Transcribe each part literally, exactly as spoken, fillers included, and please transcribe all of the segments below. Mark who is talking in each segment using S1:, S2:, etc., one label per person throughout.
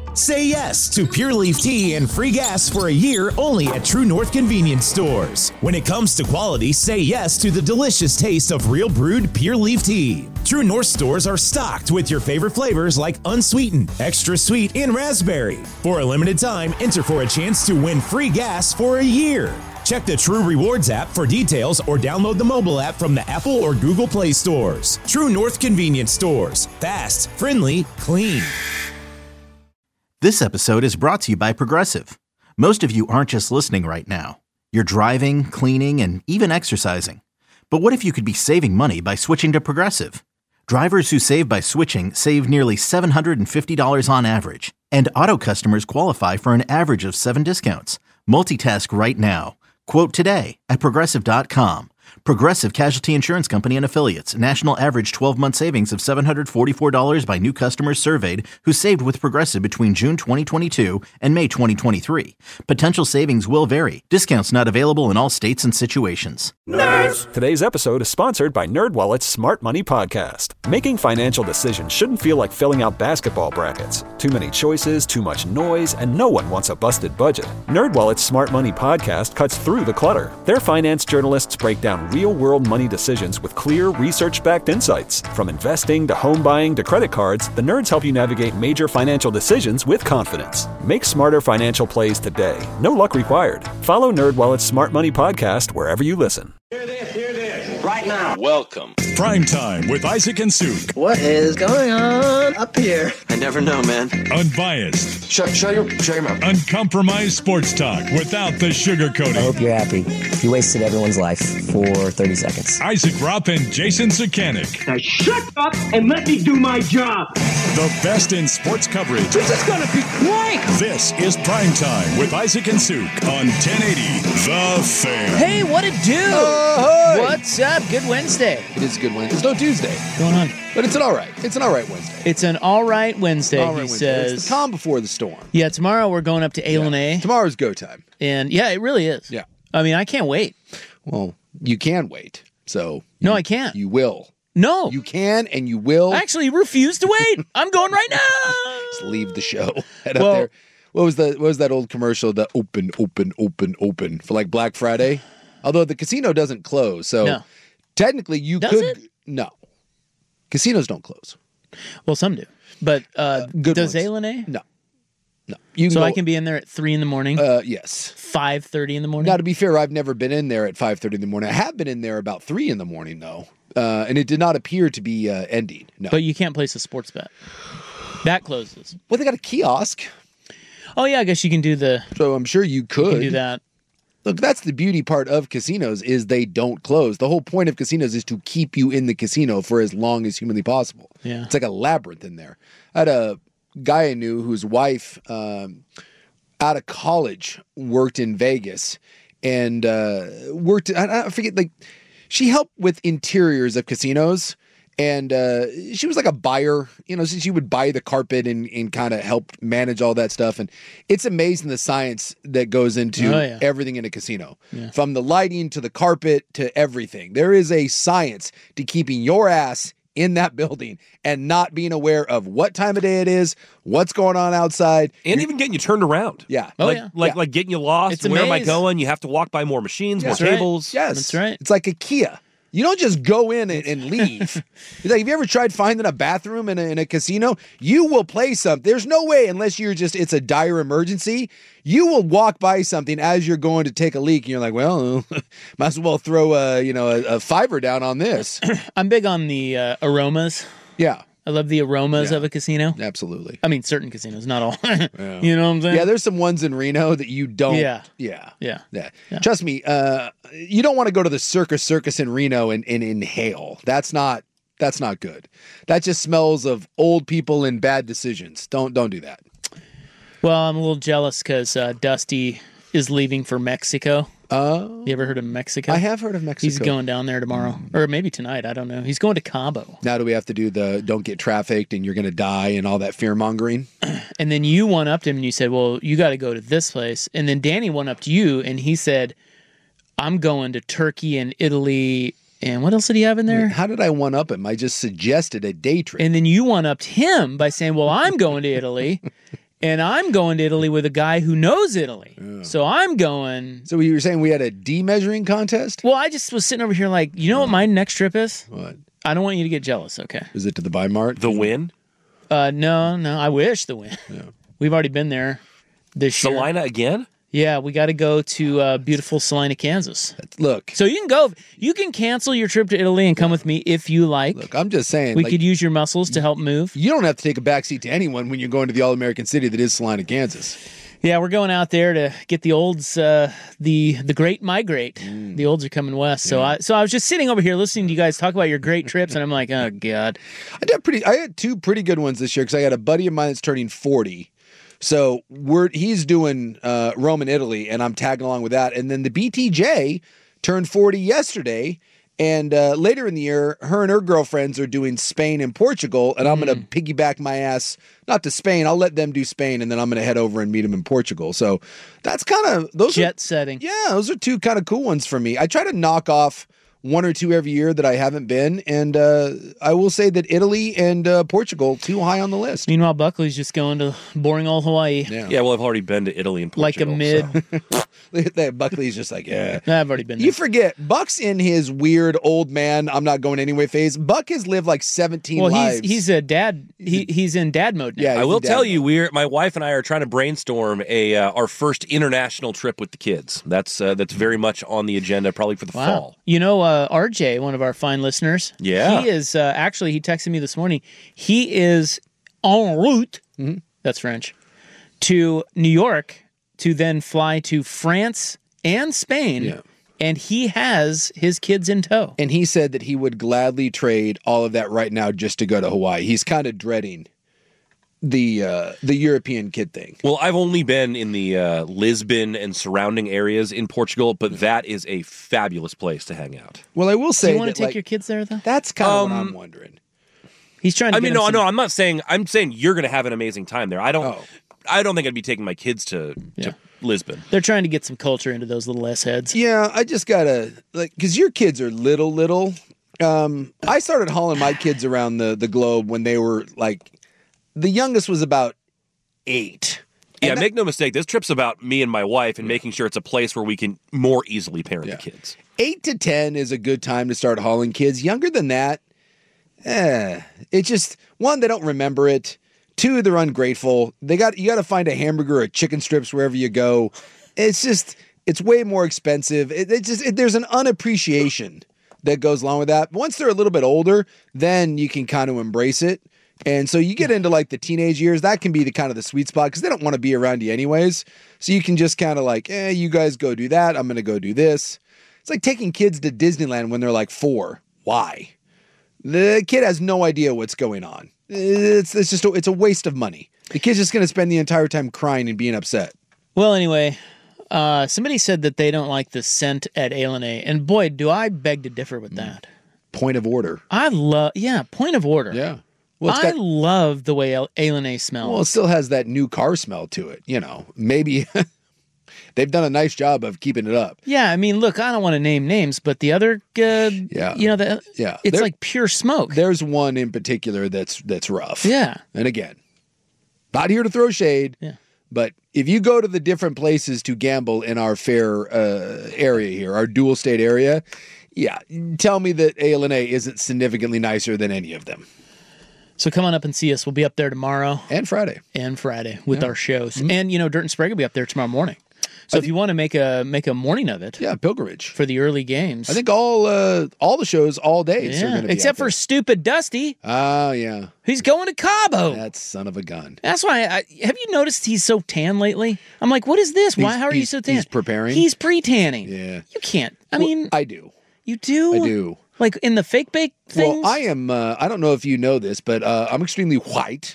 S1: Say yes to Pure Leaf Tea and free gas for a year only at True North Convenience Stores. When it comes to quality, say yes to the delicious taste of real brewed Pure Leaf Tea. True North stores are stocked with your favorite flavors like unsweetened, extra sweet, and raspberry. For a limited time, enter for a chance to win free gas for a year. Check the True Rewards app for details or download the mobile app from the Apple or Google Play stores. True North Convenience Stores. Fast, friendly, clean.
S2: This episode is brought to you by Progressive. Most of you aren't just listening right now. You're driving, cleaning, and even exercising. But what if you could be saving money by switching to Progressive? Drivers who save by switching save nearly seven hundred fifty dollars on average. And auto customers qualify for an average of seven discounts. Multitask right now. Quote today at Progressive dot com. Progressive Casualty Insurance Company and Affiliates. National average twelve-month savings of seven hundred forty-four dollars by new customers surveyed who saved with Progressive between June twenty twenty-two and May twenty twenty-three. Potential savings will vary. Discounts not available in all states and situations.
S3: Nerds! Today's episode is sponsored by NerdWallet's Smart Money Podcast. Making financial decisions shouldn't feel like filling out basketball brackets. Too many choices, too much noise, and no one wants a busted budget. NerdWallet's Smart Money Podcast cuts through the clutter. Their finance journalists break down real-world money decisions with clear, research-backed insights. From investing to home buying to credit cards, the nerds help you navigate major financial decisions with confidence. Make smarter financial plays today. No luck required. Follow NerdWallet's Smart Money Podcast wherever you listen.
S4: Hear this, hear this, right now.
S5: Welcome.
S6: Prime Time with Isaac and Suk.
S7: What is going on up here?
S5: I never know, man.
S6: Unbiased.
S8: Shut, shut your, shut your mouth.
S6: Uncompromised sports talk without the sugarcoating.
S7: I hope you're happy. You wasted everyone's life for thirty seconds.
S6: Isaac Rupp and Jason Sukanik.
S4: Now shut up and let me do my job.
S6: The best in sports coverage.
S4: This is going to be great.
S6: This is Prime Time with Isaac and Suk on ten eighty The Fan.
S9: Hey, what it do?
S8: Oh, hey.
S9: What's up? Good Wednesday.
S8: It is a good Wednesday. It's no Tuesday.
S9: What's going on?
S8: But it's an all right. It's an all right Wednesday.
S9: It's an all right Wednesday,
S8: all right
S9: he
S8: Wednesday.
S9: says.
S8: It's the calm before the storm.
S9: Yeah, tomorrow we're going up to A L N A.
S8: Yeah. Tomorrow's go time.
S9: And yeah, it really is.
S8: Yeah.
S9: I mean, I can't wait.
S8: Well, you can wait. So
S9: No,
S8: you,
S9: I can't.
S8: You will.
S9: No.
S8: You can and you will.
S9: I actually refuse to wait. I'm going right now.
S8: Just leave the show. Head
S9: well,
S8: up there. What was the what was that old commercial? The open, open, open, open for like Black Friday. Although the casino doesn't close, so
S9: no.
S8: technically you
S9: Does
S8: could.
S9: It?
S8: No, casinos don't close.
S9: Well, some do, but uh,
S8: uh, good
S9: does
S8: ones.
S9: A L N A?
S8: No, no. You can
S9: so
S8: go,
S9: I can be in there at three in the morning.
S8: Uh, yes,
S9: five thirty in the morning.
S8: Now, to be fair, I've never been in there at five thirty in the morning. I have been in there about three in the morning though, uh, and it did not appear to be uh, ending. No,
S9: but you can't place a sports bet. That closes.
S8: Well, they got a kiosk.
S9: Oh yeah, I guess you can do the.
S8: So I'm sure you could
S9: you can do that.
S8: Look, that's the beauty part of casinos is they don't close. The whole point of casinos is to keep you in the casino for as long as humanly possible.
S9: Yeah.
S8: It's like a labyrinth in there. I had a guy I knew whose wife, um, out of college, worked in Vegas and uh, worked, I, I forget, like, she helped with interiors of casinos. And uh, she was like a buyer, you know, so she would buy the carpet and, and kind of help manage all that stuff. And it's amazing the science that goes into
S9: oh, yeah.
S8: everything in a casino,
S9: yeah.
S8: from the lighting to the carpet to everything. There is a science to keeping your ass in that building and not being aware of what time of day it is, what's going on outside.
S10: And
S8: You're,
S10: even getting you turned around.
S8: Yeah.
S9: Oh,
S10: like,
S9: yeah.
S10: Like,
S8: yeah.
S10: like getting you lost.
S9: It's
S10: Where am I
S9: amazing.
S10: going? You have to walk by more machines,
S8: Yeah.
S10: more
S9: That's right.
S10: tables.
S8: Yes.
S9: That's right.
S8: It's like IKEA. You don't just go in and, and leave. It's like, have you ever tried finding a bathroom in a, in a casino? You will play something. There's no way, unless you're just, it's a dire emergency, you will walk by something as you're going to take a leak, and you're like, well, might as well throw a, you know, a, a fiver down on this.
S9: I'm big on the uh, aromas.
S8: Yeah.
S9: I love the aromas
S8: Yeah.
S9: of a casino.
S8: Absolutely.
S9: I mean, certain casinos, not all.
S8: Yeah.
S9: You know what I'm saying?
S8: Yeah, there's some ones in Reno that you don't.
S9: Yeah.
S8: Yeah.
S9: Yeah.
S8: Yeah.
S9: Yeah.
S8: Trust me, uh, you don't want to go to the Circus Circus in Reno and, and inhale. That's not that's not good. That just smells of old people and bad decisions. Don't don't do that.
S9: Well, I'm a little jealous because uh, Dusty is leaving for Mexico.
S8: Uh,
S9: You ever heard of Mexico?
S8: I have heard of Mexico.
S9: He's going down there tomorrow. Or maybe tonight. I don't know. He's going to Cabo.
S8: Now do we have to do the don't get trafficked and you're going to die and all that fear mongering?
S9: And then you went up to him and you said, well, you got to go to this place. And then Danny went up to you and he said, I'm going to Turkey and Italy. And what else did he have in there?
S8: How did I one up him? I just suggested a day trip.
S9: And then you one upped him by saying, well, I'm going to Italy. And I'm going to Italy with a guy who knows Italy. Yeah. So I'm going.
S8: So you were saying we had a D-measuring contest?
S9: Well, I just was sitting over here like, you know oh. what my next trip is?
S8: What?
S9: I don't want you to get jealous, okay?
S8: Is it to the Weimar?
S10: The win?
S9: Uh, no, no. I wish the win.
S8: Yeah.
S9: We've already been there this year.
S10: Salina again?
S9: Yeah, we got to go to uh, beautiful Salina, Kansas.
S8: Look.
S9: So you can go. You can cancel your trip to Italy and come with me if you like.
S8: Look, I'm just saying.
S9: We
S8: like,
S9: could use your muscles to help move.
S8: You don't have to take a backseat to anyone when you're going to the all-American city that is Salina, Kansas.
S9: Yeah, we're going out there to get the olds, uh, the the great migrate. Mm. The olds are coming west. So yeah. I so I was just sitting over here listening to you guys talk about your great trips, and I'm like, oh, God.
S8: I did pretty. I had two pretty good ones this year because I had a buddy of mine that's turning forty. So we're he's doing uh, Rome and Italy, and I'm tagging along with that. And then the B T J turned forty yesterday, and uh, later in the year, her and her girlfriends are doing Spain and Portugal, and I'm mm. going to piggyback my ass, not to Spain, I'll let them do Spain, and then I'm going to head over and meet them in Portugal. So that's kind of... those
S9: Jet
S8: are,
S9: setting.
S8: Yeah, those are two kind of cool ones for me. I try to knock off one or two every year that I haven't been, and uh, I will say that Italy and uh, Portugal, too high on the list.
S9: Meanwhile, Buckley's just going to boring old Hawaii.
S10: Yeah, yeah well, I've already been to Italy and Portugal.
S9: Like a mid...
S8: So. Buckley's just like, yeah.
S9: I've already been there.
S8: You forget, Buck's in his weird old man, I'm not going anyway phase. Buck has lived like seventeen
S9: well,
S8: lives.
S9: He's, he's a dad. He, he's in dad mode now.
S8: Yeah,
S10: I will tell you, we're my wife and I are trying to brainstorm a uh, our first international trip with the kids. That's uh, that's very much on the agenda, probably for the
S9: wow.
S10: fall.
S9: You know, uh, R J, one of our fine listeners.
S10: Yeah,
S9: he is uh, actually. He texted me this morning. He is en route. Mm-hmm. That's French to New York to then fly to France and Spain.
S8: Yeah.
S9: And he has his kids in tow.
S8: And he said that he would gladly trade all of that right now just to go to Hawaii. He's kind of dreading the uh, the European kid thing.
S10: Well, I've only been in the uh, Lisbon and surrounding areas in Portugal, but that is a fabulous place to hang out.
S8: Well, I will say,
S9: do you want
S8: that,
S9: to take
S8: like,
S9: your kids there, though?
S8: That's kind of
S10: um,
S8: what I'm wondering.
S9: He's trying to.
S10: I
S9: get
S10: mean, no,
S9: some...
S10: no, I'm not saying. I'm saying you're going to have an amazing time there. I don't.
S8: Oh.
S10: I don't think I'd be taking my kids to,
S9: yeah.
S10: to Lisbon.
S9: They're trying to get some culture into those little S heads.
S8: Yeah, I just gotta like because your kids are little, little. Um, I started hauling my kids around the the globe when they were like, the youngest was about eight.
S10: Yeah, that, make no mistake. This trip's about me and my wife and making sure it's a place where we can more easily parent
S8: yeah.
S10: the kids.
S8: Eight to ten is a good time to start hauling kids. Younger than that, eh, it's just one, they don't remember it. Two, they're ungrateful. They got you got to find a hamburger or chicken strips wherever you go. It's just it's way more expensive. It, it's just it, there's an unappreciation that goes along with that. Once they're a little bit older, then you can kind of embrace it. And so you get into like the teenage years, that can be the kind of the sweet spot because they don't want to be around you anyways. So you can just kind of like, eh, you guys go do that. I'm going to go do this. It's like taking kids to Disneyland when they're like four. Why? The kid has no idea what's going on. It's, it's just a, it's a waste of money. The kid's just going to spend the entire time crying and being upset.
S9: Well, anyway, uh, somebody said that they don't like the scent at A L N A, and boy, do I beg to differ with that.
S8: Point of order.
S9: I love, yeah, point of order.
S8: Yeah. Well,
S9: I
S8: got,
S9: love the way A L N A smells.
S8: Well, it still has that new car smell to it. You know, maybe they've done a nice job of keeping it up.
S9: Yeah, I mean, look, I don't want to name names, but the other, uh,
S8: yeah,
S9: you know, the,
S8: yeah,
S9: it's
S8: there,
S9: like pure smoke.
S8: There's one in particular that's that's rough.
S9: Yeah,
S8: and again, not here to throw shade.
S9: Yeah,
S8: but if you go to the different places to gamble in our fair uh, area here, our dual state area, yeah, tell me that A L N A isn't significantly nicer than any of them.
S9: So come on up and see us. We'll be up there tomorrow.
S8: And Friday.
S9: And Friday with
S8: yeah.
S9: our shows.
S8: Mm-hmm.
S9: And, you know, Dirt and Sprague will be up there tomorrow morning. So I if think, you want to make a make a morning of it.
S8: Yeah, pilgrimage.
S9: For the early games.
S8: I think all uh, all the shows, all days
S9: yeah,
S8: are going to be
S9: except for Stupid Dusty.
S8: Oh, yeah.
S9: He's going to Cabo.
S8: That son of a gun.
S9: That's why, I, have you noticed he's so tan lately? I'm like, what is this? Why?
S8: He's,
S9: How are you so tan?
S8: He's preparing?
S9: He's pre-tanning.
S8: Yeah.
S9: You can't. I
S8: well,
S9: mean.
S8: I do.
S9: You do?
S8: I do.
S9: Like in the fake bake things?
S8: Well, I am, uh, I don't know if you know this, but uh, I'm extremely white.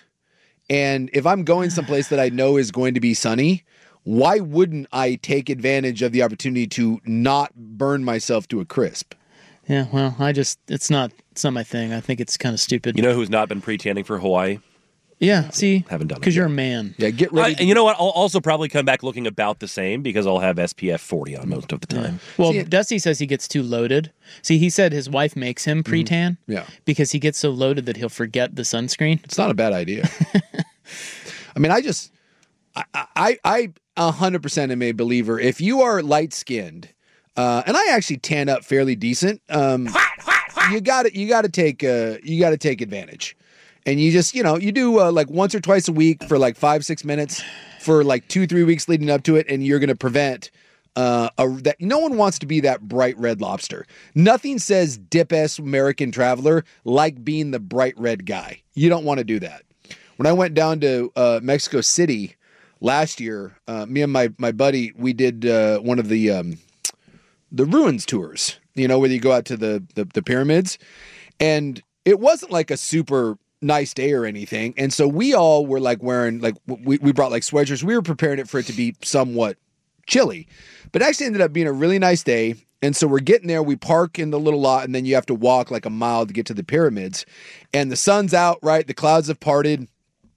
S8: And if I'm going someplace that I know is going to be sunny, why wouldn't I take advantage of the opportunity to not burn myself to a crisp?
S9: Yeah, well, I just, it's not, it's not my thing. I think it's kind of stupid.
S10: You know who's not been pre-tanning for Hawaii?
S9: Yeah, see?
S10: Haven't done it.
S9: Because you're a man.
S8: Yeah, get ready.
S10: Uh, and you know what? I'll also probably come back looking about the same because I'll have S P F forty on most of the time.
S9: Yeah. Well,
S8: see,
S9: Dusty says he gets too loaded. See, he said his wife makes him pre-tan.
S8: Mm-hmm. Yeah.
S9: Because he gets so loaded that he'll forget the sunscreen.
S8: It's not a bad idea. I mean, I just, I, I, I one hundred percent am a believer. If you are light skinned, uh, and I actually tan up fairly decent, um, you got to you got to take uh, you got to take advantage, and you just you know you do uh, like once or twice a week for like five six minutes for like two three weeks leading up to it, and you're going to prevent. Uh, a, that no one wants to be that bright red lobster. Nothing says dip-ass American traveler like being the bright red guy. You don't want to do that. When I went down to uh, Mexico City last year, uh, me and my my buddy, we did uh, one of the um, the ruins tours. You know, where you go out to the, the the pyramids, and it wasn't like a super nice day or anything. And so we all were like wearing like we we brought like sweatshirts. We were preparing it for it to be somewhat chilly, but it actually ended up being a really nice day. And so we're getting there, we park in the little lot, and then you have to walk like a mile to get to the pyramids, and the sun's out, right? The clouds have parted,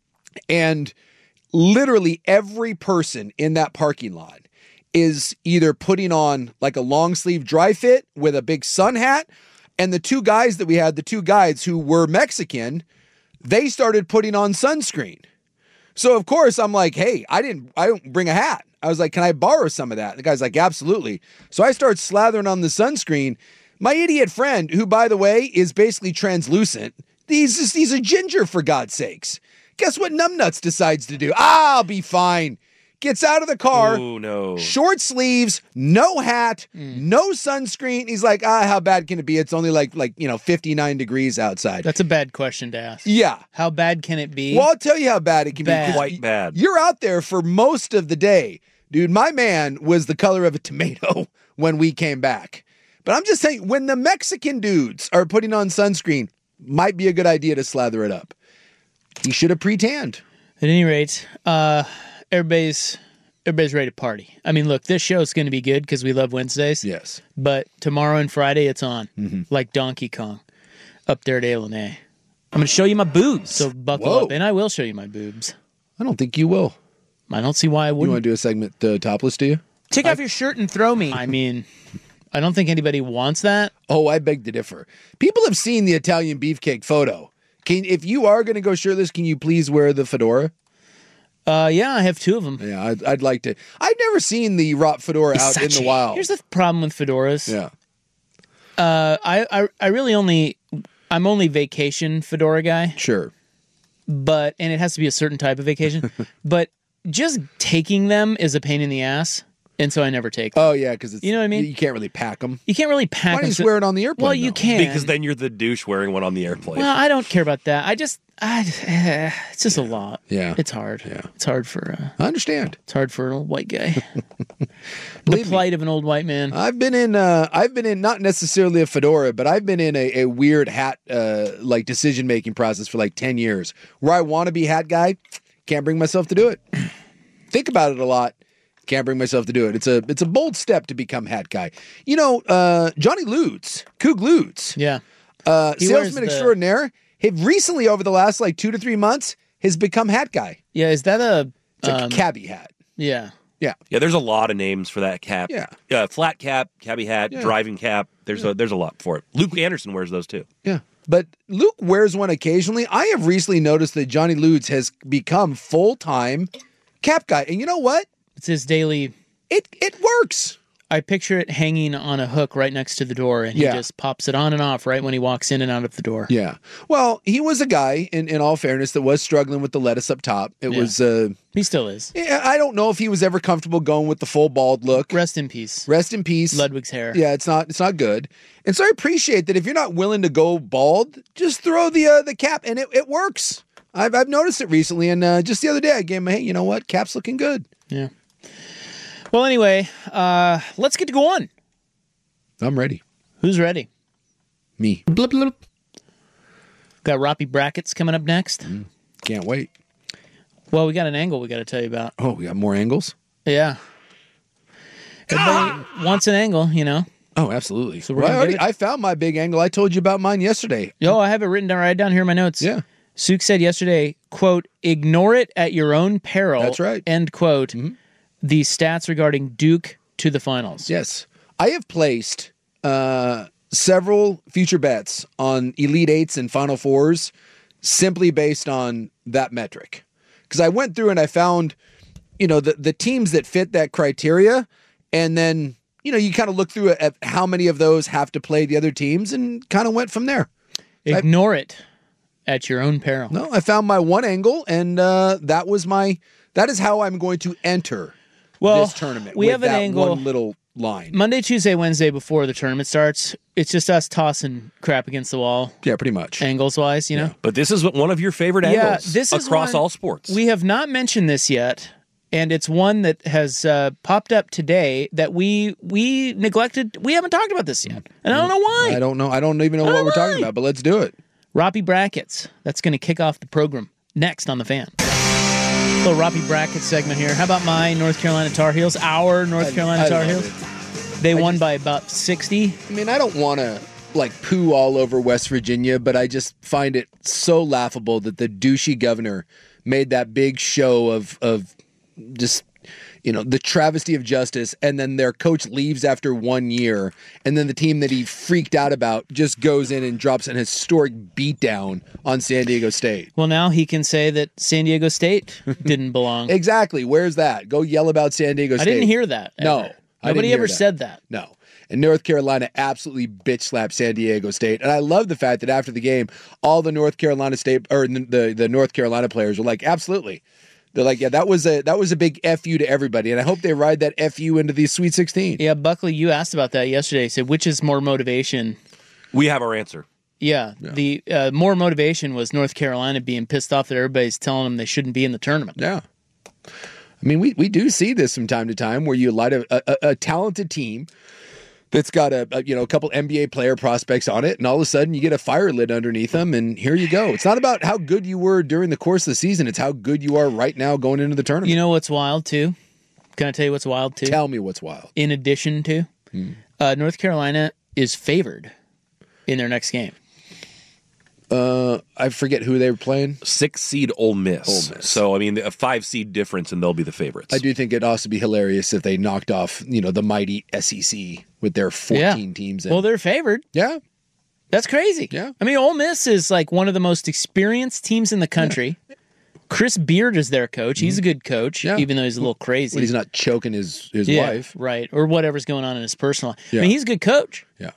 S8: and literally every person in that parking lot is either putting on like a long sleeve dry fit with a big sun hat, and the two guys that we had, the two guides who were Mexican, they started putting on sunscreen. So of course I'm like, hey, I didn't, I don't bring a hat. I was like, can I borrow some of that? The guy's like, absolutely. So I start slathering on the sunscreen. My idiot friend, who by the way is basically translucent, he's just, he's a ginger for God's sakes. Guess what numbnuts decides to do? Ah, I'll be fine. Gets out of the car.
S10: Oh no.
S8: Short sleeves, no hat, mm. no sunscreen. He's like, ah, how bad can it be? It's only like, like, you know, fifty-nine degrees outside.
S9: That's a bad question to ask.
S8: Yeah.
S9: How bad can it be?
S8: Well, I'll tell you how bad it can
S9: bad.
S8: be.
S10: Quite bad.
S8: You're out there for most of the day. Dude, my man was the color of a tomato when we came back. But I'm just saying, when the Mexican dudes are putting on sunscreen, might be a good idea to slather it up. He should have pre-tanned.
S9: At any rate, uh, everybody's everybody's ready to party. I mean, look, this show is going to be good because we love Wednesdays.
S8: Yes.
S9: But tomorrow and Friday, it's on,
S8: mm-hmm.
S9: like Donkey Kong, up there at A L N A. I'm going to show you my boobs, so buckle
S8: Whoa.
S9: up. And I will show you my boobs.
S8: I don't think you will.
S9: I don't see why I
S8: You
S9: wouldn't.
S8: want to do a segment uh, topless, do you?
S9: Take I, off your shirt and throw me. I mean, I don't think anybody wants that.
S8: Oh, I beg to differ. People have seen the Italian beefcake photo. Can if you are going to go shirtless, can you please wear the fedora?
S9: Uh, yeah, I have two of them.
S8: Yeah, I'd, I'd like to. I've never seen the Rot fedora
S9: It's
S8: out
S9: such
S8: in the
S9: a-
S8: wild.
S9: Here's the problem with fedoras.
S8: Yeah.
S9: Uh, I, I, I really only, I'm only vacation fedora guy,
S8: Sure.
S9: but, and it has to be a certain type of vacation, but just taking them is a pain in the ass. And so I never take them.
S8: Oh, yeah, because it's
S9: You know what I mean?
S8: You can't really pack them.
S9: You can't really pack
S8: Why don't
S9: them.
S8: you
S9: so-
S8: just wear it on the airplane?
S9: Well, you
S8: though?
S9: can.
S10: Because then you're the douche wearing one on the airplane.
S9: Well, I don't care about that. I just, I, eh, it's just a lot.
S8: Yeah.
S9: It's hard.
S8: Yeah.
S9: It's hard for, uh,
S8: I understand.
S9: it's hard for an old white guy. the
S8: Believe me.
S9: plight of an old white man.
S8: I've been in. Uh, I've been in not necessarily a fedora, but I've been in a, a weird hat uh, like decision making process for like ten years, where I want to be hat guy, can't bring myself to do it. Think about it a lot. Can't bring myself to do it. It's a it's a bold step to become hat guy. You know, uh, Johnny Lutz, Coog Lutz,
S9: Yeah.
S8: uh,
S9: He wears
S8: salesman
S9: the-
S8: extraordinaire. He recently, over the last like two to three months, has become hat guy.
S9: Yeah. Is that a,
S8: It's like
S9: um,
S8: a cabbie hat.
S9: yeah.
S8: Yeah,
S10: Yeah, there's a lot of names for that cap.
S8: Yeah.
S10: Uh, flat cap, cabbie hat,
S8: Yeah.
S10: driving cap. There's a there's a lot for it. Luke Anderson wears those too.
S8: yeah. But Luke wears one occasionally. I have recently noticed that Johnny Lutz has become full time cap guy, and you know what?
S9: It's his daily.
S8: It it works.
S9: I picture it hanging on a hook right next to the door, and
S8: Yeah.
S9: he just pops it on and off right when he walks in and out of the door.
S8: Yeah. Well, he was a guy, in, in all fairness, that was struggling with the lettuce up top. It
S9: Yeah.
S8: was, uh,
S9: He still is.
S8: yeah, I don't know if he was ever comfortable going with the full bald look.
S9: Rest in peace.
S8: Rest in peace.
S9: Ludwig's hair.
S8: Yeah, it's not it's not good. And so I appreciate that if you're not willing to go bald, just throw the uh, the cap, and it, it works. I've I've noticed it recently, and uh, just the other day I gave him, hey, you know what? Cap's looking good.
S9: Yeah. Well, anyway, uh, let's get to go on.
S8: I'm ready.
S9: Who's ready?
S8: Me. Blip, blip.
S9: Got Roppy Brackets coming up next.
S8: Can't wait.
S9: Well, we got an angle we got to tell you about.
S8: Oh, we got more angles?
S9: Yeah. Everybody wants an angle, you know.
S8: Oh, absolutely.
S9: So we're
S8: Well, I,
S9: gonna
S8: already,
S9: give it-
S8: I found my big angle. I told you about mine yesterday.
S9: Yo, I have it written down right down here in my notes.
S8: Yeah.
S9: Suk said yesterday, quote, ignore it at your own peril.
S8: That's right.
S9: End quote.
S8: Mm-hmm.
S9: The stats regarding Duke to the finals.
S8: Yes. I have placed uh, several future bets on Elite Eights and Final Fours simply based on that metric. Because I went through and I found you know, the, the teams that fit that criteria, and then, you know, you kind of look through at how many of those have to play the other teams and kind of went from there.
S9: Ignore I, it at your own peril.
S8: No, I found my one angle, and uh, that was my, that is how I'm going to enter
S9: well,
S8: this tournament.
S9: We
S8: with
S9: have an
S8: that
S9: angle.
S8: One little line.
S9: Monday, Tuesday, Wednesday before the tournament starts, it's just us tossing crap against the wall.
S8: Yeah, pretty much.
S9: Angles-wise, you know?
S8: Yeah.
S10: But this is one of your favorite
S9: yeah,
S10: angles
S9: this is
S10: across
S9: one,
S10: all sports.
S9: We have not mentioned this yet, and it's one that has uh, popped up today that we we neglected. We haven't talked about this yet, and I don't know why.
S8: I don't know. I don't even know what we're
S9: why.
S8: talking about, but let's do it.
S9: Roppy Brackets. That's going to kick off the program next on The Fan. Little Roppy Brackets segment here. How about my North Carolina Tar Heels? Our North
S8: I-
S9: Carolina
S8: I
S9: Tar
S8: love
S9: Heels.
S8: it.
S9: They
S8: I
S9: won
S8: just-
S9: by about sixty.
S8: I mean, I don't want to like poo all over West Virginia, but I just find it so laughable that the douchey governor made that big show of of just, you know, the travesty of justice, and then their coach leaves after one year, and then the team that he freaked out about just goes in and drops an historic beatdown on San Diego State.
S9: Well, now he can say that San Diego State didn't belong.
S8: Exactly. Where's that? Go yell about San Diego State.
S9: I didn't hear that. Ever.
S8: No. I
S9: Nobody
S8: didn't hear
S9: ever
S8: that.
S9: said that.
S8: No. And North Carolina absolutely bitch slapped San Diego State. And I love the fact that after the game, all the North Carolina State or the, the, the North Carolina players were like, absolutely. They're like, yeah, that was a that was a big F you to everybody. And I hope they ride that F you into the Sweet sixteen.
S9: Yeah, Buckley, you asked about that yesterday. You said, which is more motivation?
S10: We have our answer.
S9: Yeah,
S8: Yeah.
S9: the uh, more motivation was North Carolina being pissed off that everybody's telling them they shouldn't be in the tournament.
S8: Yeah. I mean, we, we do see this from time to time where you light a, a, a talented team that's got a, a you know a couple N B A player prospects on it, and all of a sudden you get a fire lit underneath them, and here you go. It's not about how good you were during the course of the season; it's how good you are right now going into the tournament.
S9: You know what's wild too? Can I tell you what's wild too?
S8: Tell me what's wild.
S9: In addition to,
S8: Hmm.
S9: uh, North Carolina is favored in their next game.
S8: Uh, I forget who they were playing.
S10: Six seed Ole Miss.
S8: Ole Miss.
S10: So I mean, a five seed difference, and they'll be the favorites.
S8: I do think it'd also be hilarious if they knocked off you know the mighty S E C with their fourteen
S9: Yeah.
S8: teams. In.
S9: Well, they're favored.
S8: yeah,
S9: That's crazy.
S8: Yeah.
S9: I mean, Ole Miss is like one of the most experienced teams in the country. Chris Beard is their coach. He's a good coach,
S8: Yeah.
S9: even though he's a little crazy.
S8: when he's not choking his his
S9: yeah,
S8: wife.
S9: right, or whatever's going on in his personal life.
S8: Yeah.
S9: I mean, he's a good coach,
S8: Yeah.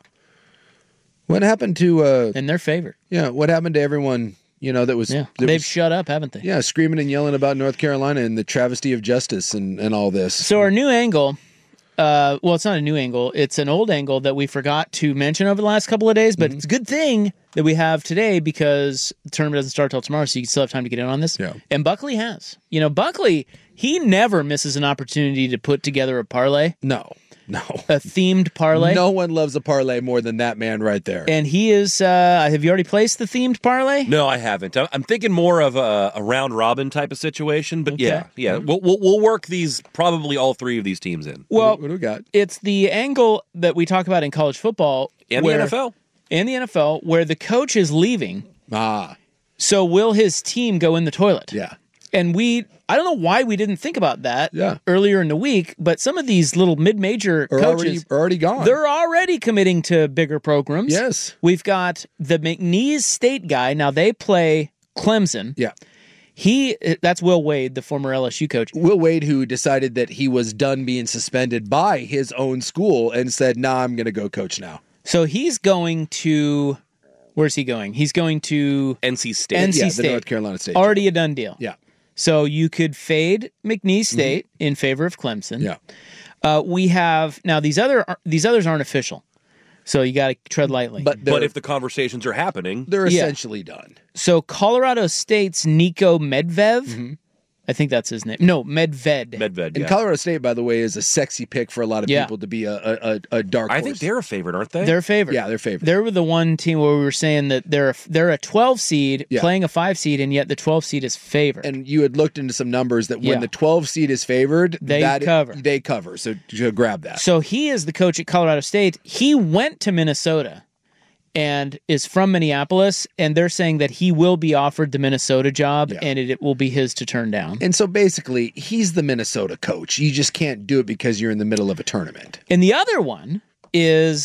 S8: What happened to uh?
S9: and they're favored.
S8: Yeah, what happened to everyone? You know that was
S9: Yeah,
S8: that
S9: they've
S8: was-
S9: shut up, haven't they?
S8: Yeah, screaming and yelling about North Carolina and the travesty of justice and, and all this.
S9: So our new angle, uh, well, it's not a new angle. It's an old angle that we forgot to mention over the last couple of days, but
S8: Mm-hmm.
S9: it's a good thing that we have today because the tournament doesn't start till tomorrow, so you still have time to get in on this.
S8: Yeah.
S9: And Buckley has. You know, Buckley, he never misses an opportunity to put together a parlay,
S8: No, no.
S9: a themed parlay.
S8: No one loves a parlay more than that man right there.
S9: And he is, uh, have you already placed the themed parlay?
S10: No, I haven't. I'm- I'm thinking more of a, a round robin type of situation. But yeah, yeah, we'll, we'll we'll work these probably all three of these teams in,
S9: Well,
S8: what do we got?
S9: it's the angle that we talk about in college football.
S10: and
S9: where,
S10: the N F L.
S9: And the N F L, where the coach is leaving.
S8: Ah,
S9: So will his team go in the toilet?
S8: yeah.
S9: And we, I don't know why we didn't think about that
S8: Yeah.
S9: earlier in the week, but some of these little mid-major
S8: Are already,
S9: coaches,
S8: are already gone.
S9: they're already committing to bigger programs.
S8: Yes.
S9: We've got the McNeese State guy. Now they play Clemson.
S8: Yeah.
S9: He, that's Will Wade, the former L S U coach.
S8: Will Wade, who decided that he was done being suspended by his own school and said, nah, I'm going to go coach now.
S9: So he's going to, where's he going? He's going to
S10: N C State.
S9: N C
S8: yeah,
S9: State.
S8: the North Carolina State.
S9: Already a done deal.
S8: Yeah.
S9: So you could fade McNeese State in favor of Clemson.
S8: Mm-hmm. Yeah.
S9: Uh, we have now these other these others aren't official, so you got to tread lightly.
S8: But they're,
S10: But if the conversations are happening,
S8: they're
S9: Yeah.
S8: essentially done.
S9: so Colorado State's Nico Medvedev,
S8: Mm-hmm.
S9: I think that's his name. No, Medved.
S10: Medved.
S8: And
S10: Yeah.
S8: Colorado State, by the way, is a sexy pick for a lot of
S9: Yeah.
S8: people to be a, a, a, a dark horse.
S10: I think they're a favorite, aren't they?
S9: They're favored.
S8: Yeah, they're favored.
S9: They were the one team where we were saying that they're a, they're a twelve seed
S8: Yeah.
S9: playing a five seed, and yet the twelve seed is favored.
S8: And you had looked into some numbers that when
S9: Yeah.
S8: the twelve seed is favored,
S9: They
S8: that
S9: cover.
S8: They cover. So to grab that.
S9: So he is the coach at Colorado State. He went to Minnesota and is from Minneapolis, and they're saying that he will be offered the Minnesota job,
S8: Yeah.
S9: and it, it will be his to turn down.
S8: And so basically, he's the Minnesota coach. You just can't do it because you're in the middle of a tournament.
S9: And the other one is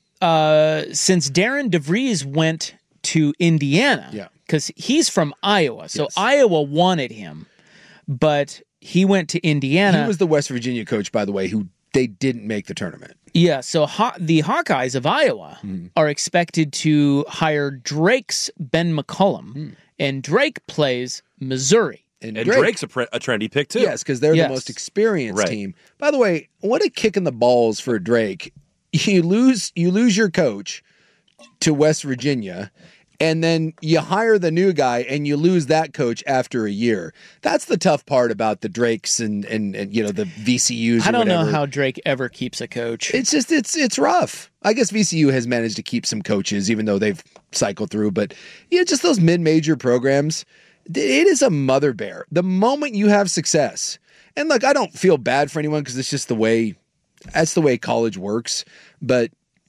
S9: uh, since Darren DeVries went to Indiana,
S8: Yeah.
S9: because he's from Iowa, so
S8: Yes.
S9: Iowa wanted him, but he went to Indiana.
S8: He was the West Virginia coach, by the way, who they didn't make the tournament.
S9: Yeah, so Haw- the Hawkeyes of Iowa mm. are expected to hire Drake's Ben McCullum, mm. and Drake plays Missouri.
S10: And, and Drake, Drake's a, pre- a trendy pick, too.
S8: Yes, because they're
S9: yes.
S8: the most experienced
S10: right.
S8: team. By the way, what a kick in the balls for Drake. You lose, you lose your coach to West Virginia, and then you hire the new guy and you lose that coach after a year. That's the tough part about the Drakes and, and, and you know, the V C Us.
S9: I don't
S8: know
S9: how Drake ever keeps a coach.
S8: It's just, it's it's rough. I guess V C U has managed to keep some coaches, even though they've cycled through. But, you know, just those mid-major programs, it is a mother bear. The moment you have success, and look, I don't feel bad for anyone because it's just the way, that's the way college works. But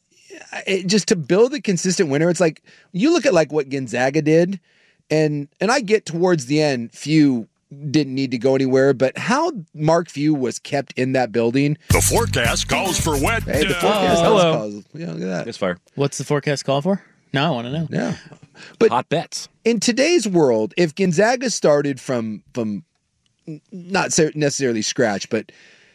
S8: it, just to build a consistent winner, it's like you look at like what Gonzaga did, and and I get towards the end, Few didn't need to go anywhere, but how Mark Few was kept in that building.
S6: The forecast calls for wet.
S8: Hey, the forecast
S9: oh,
S8: calls. Yeah, look at that.
S10: It's fire.
S9: What's the forecast call for? Now I want to know.
S8: Yeah, but
S10: hot bets
S8: in today's world. If Gonzaga started from from not necessarily scratch, but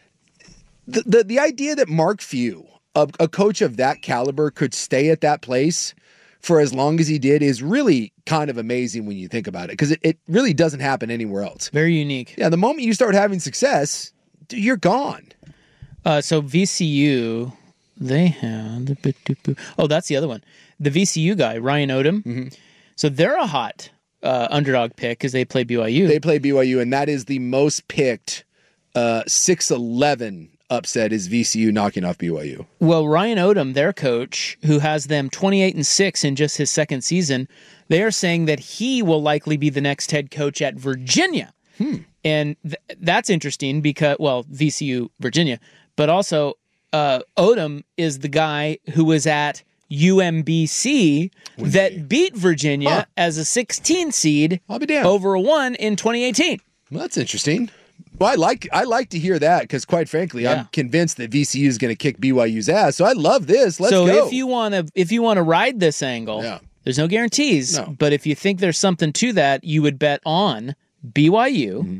S8: the the, the idea that Mark Few, a, a coach of that caliber, could stay at that place for as long as he did is really kind of amazing when you think about it, because it, it really doesn't happen anywhere else.
S9: Very unique.
S8: Yeah, the moment you start having success, you're gone.
S9: Uh, so V C U, they had oh, that's the other one. The V C U guy, Ryan Odom.
S8: Mm-hmm.
S9: So they're a hot uh, underdog pick because they play B Y U.
S8: They play B Y U, and that is the most picked uh, six eleven upset is V C U knocking off B Y U.
S9: Well, Ryan Odom, their coach, who has them twenty-eight and six in just his second season, they are saying that he will likely be the next head coach at Virginia.
S8: Hmm.
S9: And th- that's interesting because, well, V C U, Virginia, but also uh, Odom is the guy who was at U M B C when that they... beat Virginia huh. as a sixteen seed
S8: I'll be damned.
S9: over a one in twenty eighteen.
S8: Well, that's interesting. Well, I like I like to hear that because, quite frankly, yeah. I'm convinced that V C U is going to kick B Y U's ass. So I love this. Let's
S9: so
S8: go.
S9: So if you want to, if you want to ride this angle, yeah. there's no guarantees.
S8: No.
S9: But if you think there's something to that, you would bet on B Y U, mm-hmm.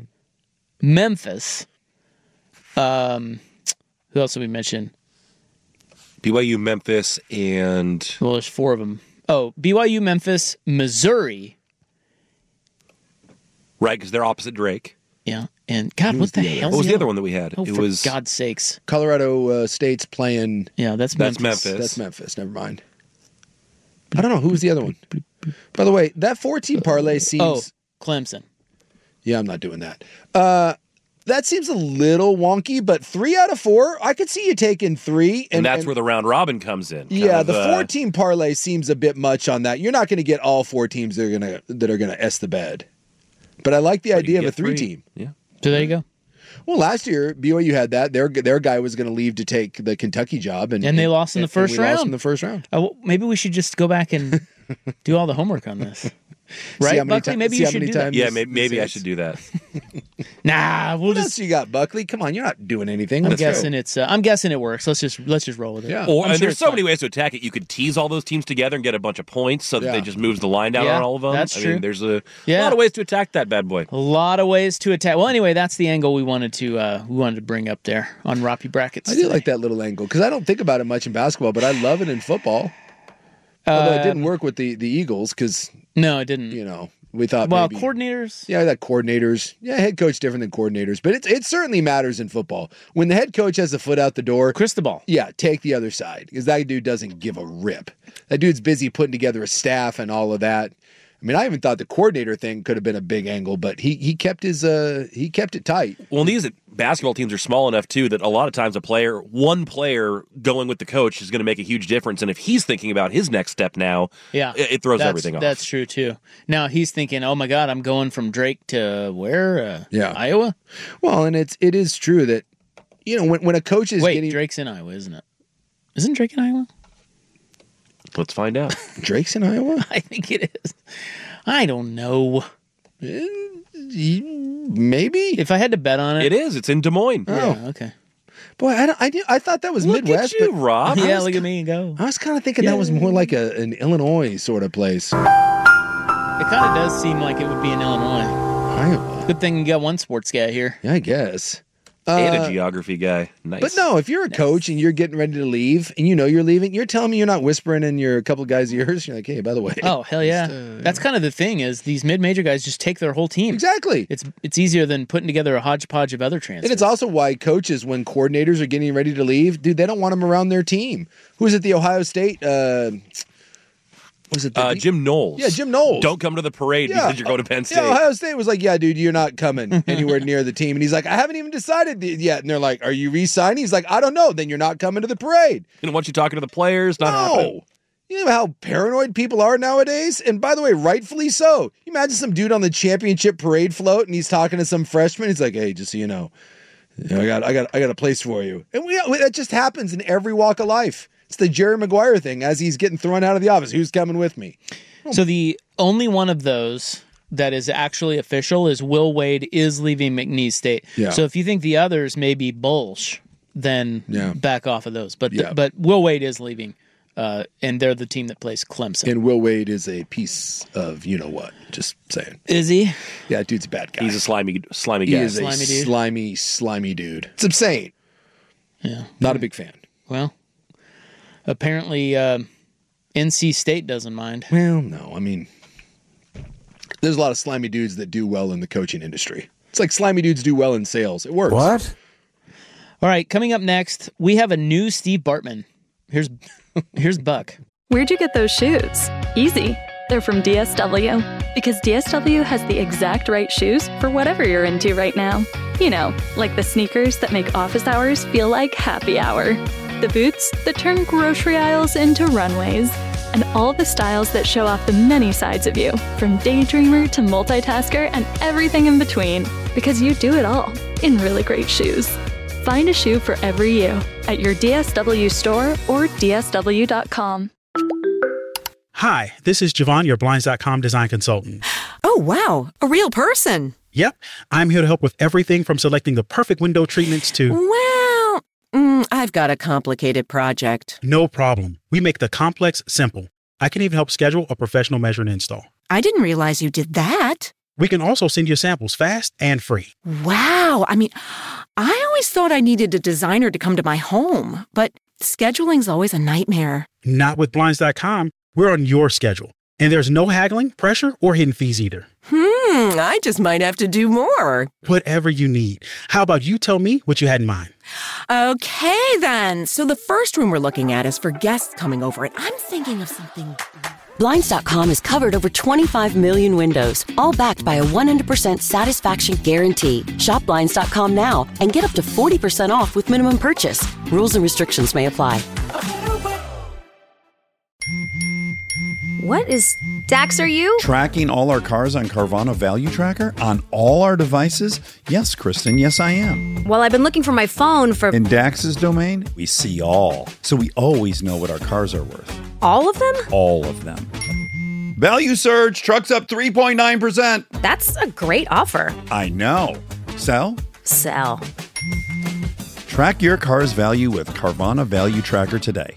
S9: Memphis. Um, who else did we mention?
S10: B Y U, Memphis, and
S9: well, there's four of them. Oh, B Y U, Memphis, Missouri.
S10: Right, because they're opposite Drake.
S9: Yeah, and God, what the, the hell?
S10: What was the other one that we had?
S9: Oh,
S10: it
S9: for
S10: was
S9: God's sakes.
S8: Colorado uh, State's playing.
S9: Yeah, that's
S10: Memphis.
S9: Memphis.
S10: That's Memphis.
S8: That's Memphis. Never mind. I don't know who was the other one. By the way, that fourteen parlay seems.
S9: Oh, Clemson.
S8: Yeah, I'm not doing that. Uh, that seems a little wonky, but three out of four, I could see you taking three,
S10: and, and that's
S8: and,
S10: where the round robin comes in.
S8: Yeah,
S10: of,
S8: the
S10: uh,
S8: four-team parlay seems a bit much on that. You're not going to get all four teams that are going to that are going to s the bed, but I like the idea of a three-team.
S10: Yeah.
S9: So there you go.
S8: Well, last year B Y U had that. Their their guy was going to leave to take the Kentucky job, and
S9: and they lost in the first
S8: and we
S9: round.
S8: Lost in the first round.
S9: Uh, well, maybe we should just go back and do all the homework on this. Right, Buckley?
S8: Ti-
S9: maybe you should do that.
S10: Yeah, maybe, maybe I should do that.
S9: Nah, we'll
S8: what
S9: just.
S8: else you got, Buckley? Come on, you're not doing anything.
S9: I'm
S8: Let's
S9: guessing
S8: go.
S9: it's. Uh, I'm guessing it works. Let's just let's just roll with it.
S8: Yeah.
S10: Or
S9: I'm
S10: and
S9: sure
S10: there's
S9: it's
S10: so
S9: fine.
S10: many ways to attack it. You could tease all those teams together and get a bunch of points, so that
S8: Yeah.
S10: they just moves the line down
S9: Yeah,
S10: on all of them.
S9: that's
S10: I
S9: true.
S10: mean, there's a
S9: Yeah.
S10: lot of ways to attack that bad boy.
S9: A lot of ways to attack. Well, anyway, that's the angle we wanted to uh, we wanted to bring up there on Roppy Brackets.
S8: I do
S9: today.
S8: like that little angle because I don't think about it much in basketball, but I love it in football. Although it didn't
S9: Um,
S8: work with the, the Eagles because,
S9: No, it didn't.
S8: you know, we thought
S9: well,
S8: maybe,
S9: coordinators.
S8: yeah, that coordinators, yeah, head coach different than coordinators, but it it certainly matters in football when the head coach has a foot out the door.
S9: Cristobal.
S8: Yeah, take the other side because that dude doesn't give a rip. That dude's busy putting together a staff and all of that. I mean, I even thought the coordinator thing could have been a big angle, but he he kept his uh he kept it tight.
S10: Well, these basketball teams are small enough too that a lot of times a player, one player going with the coach is going to make a huge difference. And if he's thinking about his next step now,
S9: Yeah,
S10: it, it throws
S9: that's,
S10: everything off.
S9: That's true too. Now he's thinking, "Oh my God, I'm going from Drake to where? Uh,
S8: Yeah.
S9: Iowa."
S8: Well, and it's it is true that you know when when a coach is
S9: Wait,
S8: getting
S9: Drake's in Iowa, isn't it? Isn't Drake in Iowa?
S10: Let's find out.
S8: Drake's in Iowa.
S9: I think it is. I don't know.
S8: Eh, Maybe.
S9: If I had to bet on it,
S10: It is. It's in Des Moines.
S8: Oh.
S9: Yeah, okay.
S8: Boy, I don't, I, do, I thought that was
S10: Look
S8: Midwest.
S10: at you,
S8: but
S10: Rob.
S9: Yeah,
S8: was
S9: look
S8: ki-
S9: at me and go.
S8: I was kind of thinking that was more like a, an Illinois sort of place.
S9: It kind of does seem like it would be in Illinois.
S8: Iowa.
S9: Good thing you got one sports guy here.
S8: Yeah, I guess.
S10: And
S8: Uh,
S10: a geography guy. Nice.
S8: But no, if you're a coach and you're getting ready to leave and you know you're leaving, you're telling me you're not whispering in your couple guys' ears. You're like, hey, by the way.
S9: Oh, hell yeah.
S8: just, uh,
S9: That's kind of the thing is these mid-major guys just take their whole team.
S8: Exactly.
S9: It's it's easier than putting together a hodgepodge of other transfers.
S8: And it's also why coaches, when coordinators are getting ready to leave, dude, they don't want them around their team. Who was it, the Ohio State? Uh, was it the,
S10: Uh, Jim Knowles.
S8: Yeah, Jim Knowles.
S10: Don't come to the parade
S8: Yeah.
S10: because you're going to Penn State.
S8: Yeah, Ohio State was like, yeah, dude, you're not coming anywhere near the team. And he's like, I haven't even decided th- yet. And they're like, are you re-signing? He's like, I don't know. Then you're not coming to the parade.
S10: You don't want you talking to the players. Not
S8: No.
S10: happening.
S8: You know how paranoid people are nowadays? And by the way, rightfully so. You imagine some dude on the championship parade float and he's talking to some freshman. He's like, hey, just so you know, you know, I got I got, I got a place for you. And we, that just happens in every walk of life. It's the Jerry Maguire thing as he's getting thrown out of the office. Who's coming with me?
S9: So the only one of those that is actually official is Will Wade is leaving McNeese State.
S8: Yeah.
S9: So if you think the others may be bullsh, then
S8: Yeah.
S9: back off of those. But
S8: Yeah.
S9: but Will Wade is leaving, uh, and they're the team that plays Clemson.
S8: And Will Wade is a piece of you know what. Just saying.
S9: Is he?
S8: Yeah, dude's a bad guy.
S10: He's a slimy, slimy
S8: he
S10: guy.
S8: is a
S9: Slimy dude.
S8: slimy, slimy dude. It's insane.
S9: Yeah.
S8: Not a big fan.
S9: Well, apparently uh, N C State doesn't mind.
S8: Well, no, I mean, there's a lot of slimy dudes that do well in the coaching industry. It's like slimy dudes do well in sales. It works.
S5: What?
S9: All right, coming up next, we have a new Steve Bartman. Here's here's Buck.
S11: Where'd you get those shoes? Easy. They're from D S W. Because D S W has the exact right shoes for whatever you're into right now. You know, like the sneakers that make office hours feel like happy hour. The boots that turn grocery aisles into runways. And all the styles that show off the many sides of you, from daydreamer to multitasker and everything in between. Because you do it all in really great shoes. Find a shoe for every you at your D S W store or D S W dot com.
S12: Hi, this is Javon, your Blinds dot com design consultant.
S13: Oh, wow. A real person.
S12: Yep, I'm here to help with everything from selecting the perfect window treatments to...
S13: Well, mm, I've got a complicated project.
S12: No problem. We make the complex simple. I can even help schedule a professional measure and install.
S13: I didn't realize you did that.
S12: We can also send you samples fast and free.
S13: Wow. I mean, I always thought I needed a designer to come to my home, but scheduling's always a nightmare.
S12: Not with Blinds dot com. We're on your schedule. And there's no haggling, pressure, or hidden fees either.
S13: Hmm, I just might have to do more.
S12: Whatever you need. How about you tell me what you had in mind?
S13: Okay, then. So the first room we're looking at is for guests coming over, and I'm thinking of something...
S14: Blinds dot com has covered over twenty-five million windows, all backed by a one hundred percent satisfaction guarantee. Shop Blinds dot com now and get up to forty percent off with minimum purchase. Rules and restrictions may apply.
S15: What is Dax, are you?
S16: Tracking all our cars on Carvana Value Tracker on all our devices? Yes, Kristen, yes, I am.
S15: Well, I've been looking for my phone for...
S16: In Dax's domain, we see all. So we always know what our cars are worth.
S15: All of them?
S16: All of them. Value surge, trucks up three point nine percent.
S15: That's a great offer.
S16: I know. Sell?
S15: Sell.
S16: Track your car's value with Carvana Value Tracker today.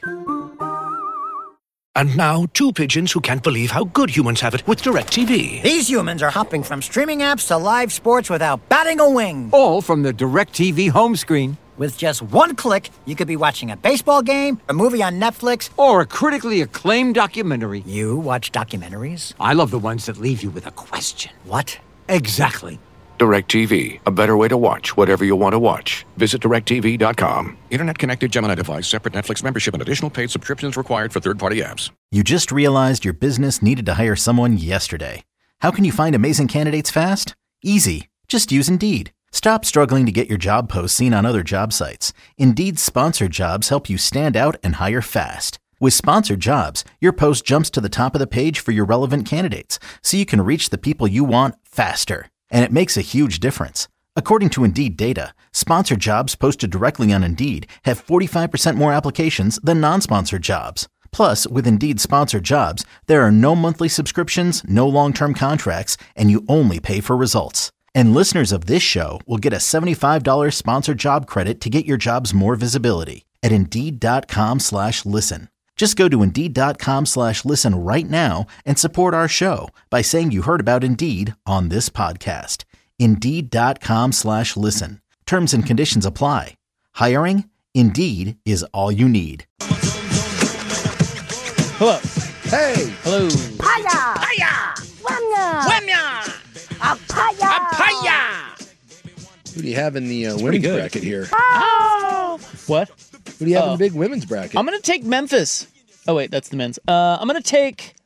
S17: And now, two pigeons who can't believe how good humans have it with DirecTV.
S18: These humans are hopping from streaming apps to live sports without batting a wing.
S5: All from the DirecTV home screen.
S18: With just one click, you could be watching a baseball game, a movie on Netflix,
S5: or a critically acclaimed documentary.
S18: You watch documentaries?
S5: I love the ones that leave you with a question.
S18: What?
S5: Exactly.
S17: DirecTV, a better way to watch whatever you want to watch. Visit direct T V dot com. Internet-connected Gemini device, separate Netflix membership, and additional paid subscriptions required for third-party apps.
S2: You just realized your business needed to hire someone yesterday. How can you find amazing candidates fast? Easy. Just use Indeed. Stop struggling to get your job posts seen on other job sites. Indeed's sponsored jobs help you stand out and hire fast. With sponsored jobs, your post jumps to the top of the page for your relevant candidates, so you can reach the people you want faster. And it makes a huge difference. According to Indeed data, sponsored jobs posted directly on Indeed have forty-five percent more applications than non-sponsored jobs. Plus, with Indeed sponsored jobs, there are no monthly subscriptions, no long-term contracts, and you only pay for results. And listeners of this show will get a seventy-five dollars sponsored job credit to get your jobs more visibility at Indeed.com slash listen. Just go to Indeed.com slash listen right now and support our show by saying you heard about Indeed on this podcast. Indeed.com slash listen. Terms and conditions apply. Hiring? Indeed is all you need.
S9: Hello.
S8: Hey.
S9: Hello.
S19: Paya! Paya! Wamya! Wamya! Apaya! Apaya!
S8: Who do you have in the uh,
S9: pretty
S8: women's
S9: good.
S8: bracket here?
S9: Oh! What?
S8: Who do you have in
S9: Oh.
S8: the big women's bracket?
S9: I'm going to take Memphis. Oh, wait, that's the men's. Uh, I'm going to take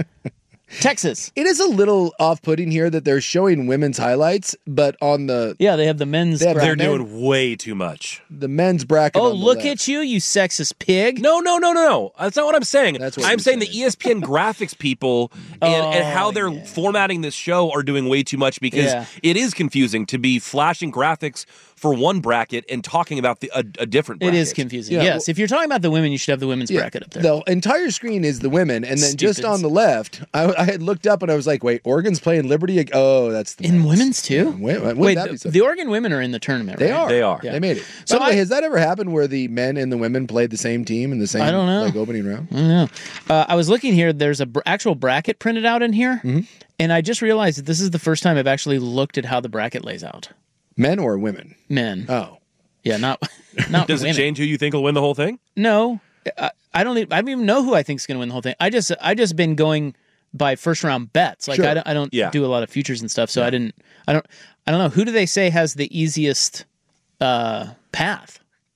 S9: Texas.
S8: It is a little off-putting here that they're showing women's highlights, but on the
S9: Yeah, they have the men's
S8: They have
S10: They're
S9: bracket.
S10: doing way too much.
S8: the men's bracket.
S9: Oh,
S8: on the
S9: look
S8: left.
S9: at you, you sexist pig.
S10: No, no, no, no, no. That's not what I'm saying.
S8: That's what
S10: I'm
S8: you're
S10: saying the E S P N graphics people and, and how
S9: Oh,
S10: they're
S9: yeah.
S10: formatting this show are doing way too much because
S9: Yeah.
S10: it is confusing to be flashing graphics for one bracket and talking about the, a, a different
S9: It
S10: bracket.
S9: is confusing.
S8: Yeah,
S9: yes, if you're talking about the women, you should have the women's
S8: Yeah,
S9: bracket up there.
S8: The entire screen is the women, and then just
S9: Stupids.
S8: on the left, I, I had looked up and I was like, "Wait, Oregon's playing Liberty? ag- Oh, that's the
S9: In
S8: men's.
S9: women's too?
S8: Wait, wait,
S9: Wait,
S8: that be
S9: the,
S8: something?
S9: the Oregon women are in the tournament,
S8: They
S9: right?
S8: are.
S10: They are.
S8: They made it.
S9: So
S8: So, By the way,
S9: I-
S8: has that ever happened where the men and the women played the same team in the same
S9: I don't know.
S8: like opening round?
S9: I don't know. Uh, I was looking here. There's a br- actual bracket printed out in here,
S8: Mm-hmm.
S9: and I just realized that this is the first time I've actually looked at how the bracket lays out.
S8: Men or women?
S9: Men.
S8: Oh,
S9: Yeah, not not
S10: Does
S9: women.
S10: it change who you think will win the whole thing?
S9: No, I, I don't. Even, I don't even know who I think is going to win the whole thing. I just I just been going by first round bets. Like
S8: Sure.
S9: I don't, I don't
S10: Yeah.
S9: do a lot of futures and stuff, so I didn't. I don't. I don't know who do they say has the easiest uh, path?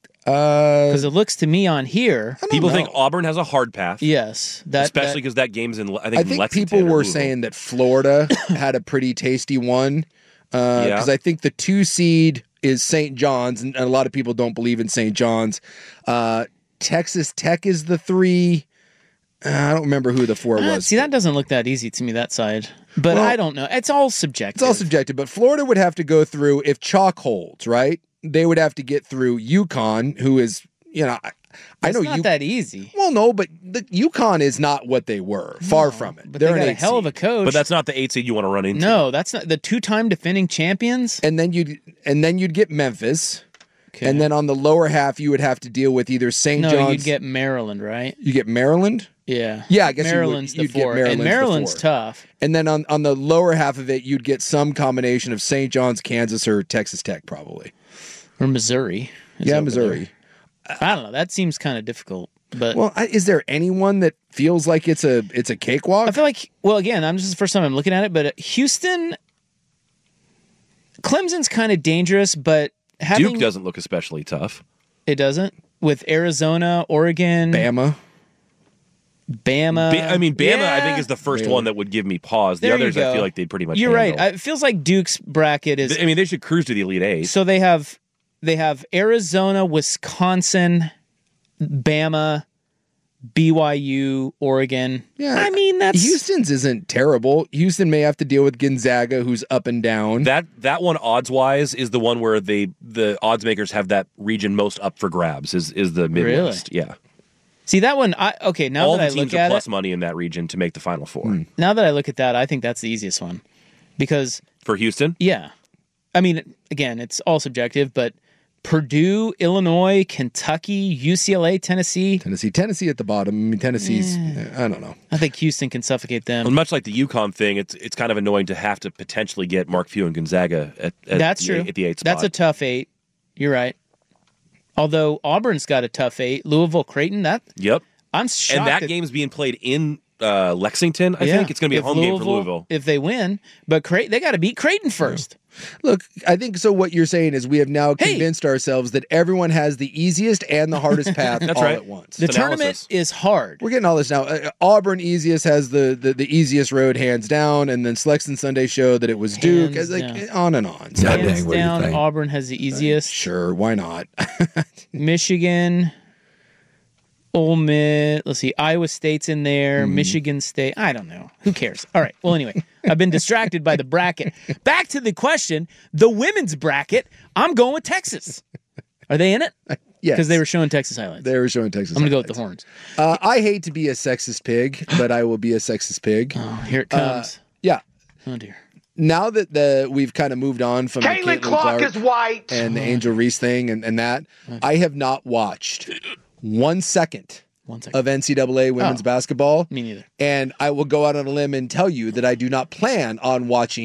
S8: uh,
S9: Because it looks to me on here.
S10: People
S8: know.
S10: think Auburn has a hard path,
S9: Yes, that
S10: especially
S9: that-
S10: because that, game's in, I think,
S8: I
S10: in
S8: think
S10: Lexington
S8: people
S10: or
S8: were
S10: Louisville.
S8: saying that Florida had a pretty tasty one because
S10: Yeah.
S8: I think the two seed is Saint John's, and a lot of people don't believe in Saint John's. Uh, Texas Tech is the three. Uh, I don't remember who the four
S9: Ah,
S8: was.
S9: see, that doesn't look that easy to me. That side, but
S8: Well,
S9: I don't know. It's all subjective.
S8: It's all subjective, but Florida would have to go through if chalk holds, right? They would have to get through UConn, who is, you know, I, I
S9: It's
S8: know
S9: not
S8: you.
S9: that easy.
S8: Well, no, but the UConn is not what they were. Far from it.
S9: But
S8: They're
S9: they got
S8: an
S9: a
S8: eight
S9: hell of a
S8: seed.
S9: coach.
S10: But that's not the eight seed you want to run into.
S9: no, that's not the two-time defending champions.
S8: And then you'd and then you'd get Memphis,
S9: Okay.
S8: and then on the lower half you would have to deal with either Saint
S9: no,
S8: John's.
S9: you'd get Maryland, right?
S8: you get Maryland,
S9: Yeah,
S8: Yeah, I guess you would-
S9: Maryland's
S8: you'd
S9: the
S8: get
S9: four,
S8: Maryland's
S9: and
S8: the
S9: Maryland's
S8: four.
S9: tough.
S8: and then on on the lower half of it you'd get some combination of Saint John's, Kansas, or Texas Tech, probably.
S9: Or Missouri. is
S8: Yeah,
S9: over
S8: Missouri.
S9: there. I don't know. That seems kind of difficult. But
S8: Well, I, is there anyone that feels like it's a it's a cakewalk?
S9: I feel like, well, again, I'm just the first time I'm looking at it, but Houston, Clemson's kind of dangerous, but having
S10: Duke doesn't look especially tough.
S9: it doesn't with Arizona, Oregon,
S8: Bama.
S9: Bama.
S10: Ba- I mean, Bama, I
S9: Yeah.
S10: think, is the first
S8: Really?
S10: one that would give me pause. The
S9: There you
S10: others, I
S9: go.
S10: feel like they pretty much
S9: You're right.
S10: handle.
S9: I- It feels like Duke's bracket is.
S10: I mean, they should cruise to the Elite Eight.
S9: So they have they have Arizona, Wisconsin, Bama, B Y U, Oregon.
S8: Yeah,
S9: I mean that's
S8: Houston's isn't terrible. Houston may have to deal with Gonzaga, who's up and down.
S10: That that one, odds wise, is the one where they the odds makers have that region most up for grabs. Is is the Midwest? Yeah.
S9: See that one. I okay. Now
S10: All
S9: that
S10: the
S9: I
S10: teams
S9: look
S10: are
S9: at
S10: plus
S9: it,
S10: money in that region to make the Final Four.
S8: Hmm.
S9: now that I look at that, I think that's the easiest one because
S10: For Houston,
S9: yeah, I mean again, it's all subjective, but Purdue, Illinois, Kentucky, U C L A, Tennessee.
S8: Tennessee, Tennessee at the bottom. I mean, Tennessee's. I don't know.
S9: I think Houston can suffocate them.
S10: and much like the UConn thing, it's it's kind of annoying to have to potentially get Mark Few and Gonzaga at, at
S9: That's
S10: the,
S9: true.
S10: at the eight spot.
S9: That's a tough eight. You're right. Although Auburn's got a tough eight, Louisville, Creighton. That
S10: Yep.
S9: I'm shocked.
S10: And that game's being played in uh, Lexington. I
S9: Yeah.
S10: think it's going to be a
S9: If
S10: home game for Louisville.
S9: if they win. But Creighton, they got to beat Creighton first.
S8: Look, I think so. What you're saying is we have now
S9: Hey.
S8: convinced ourselves that everyone has the easiest and the hardest path
S10: That's
S8: all
S10: right.
S8: at once.
S9: The
S10: It's
S9: tournament
S10: analysis.
S9: is hard.
S8: We're getting all this now. Uh, Auburn easiest has the, the the easiest road hands down, and then Selection Sunday showed that it was Duke.
S9: Hands
S8: It's like
S9: down.
S8: on and on. So,
S16: God
S9: Hands
S16: dang, what do you
S9: down,
S16: think?
S9: Auburn has the easiest.
S8: sure, why not?
S9: Michigan, Ole Miss. Let's see, Iowa State's in there.
S8: Hmm.
S9: Michigan State. I don't know. Who cares? All right. Well, anyway, I've been distracted by the bracket. Back to the question: the women's bracket. I'm going with Texas. Are they in it?
S8: Yes,
S9: Because they were showing Texas highlights.
S8: they were showing Texas.
S9: I'm going to go with the
S8: highlights.
S9: horns.
S8: Uh, I hate to be a sexist pig, but I will be a sexist pig.
S9: Oh, here it
S8: Uh,
S9: comes.
S8: yeah.
S9: oh dear.
S8: Now that the we've kind of moved on from the
S4: Caitlin
S8: Caitlin
S4: Clark
S8: Clark
S4: is white.
S8: and the Angel Reese thing and, and that, I have not watched one second
S9: One second.
S8: of N C double A women's
S9: Oh.
S8: basketball.
S9: Me neither.
S8: And I will go out on a limb and tell you that I do not plan on watching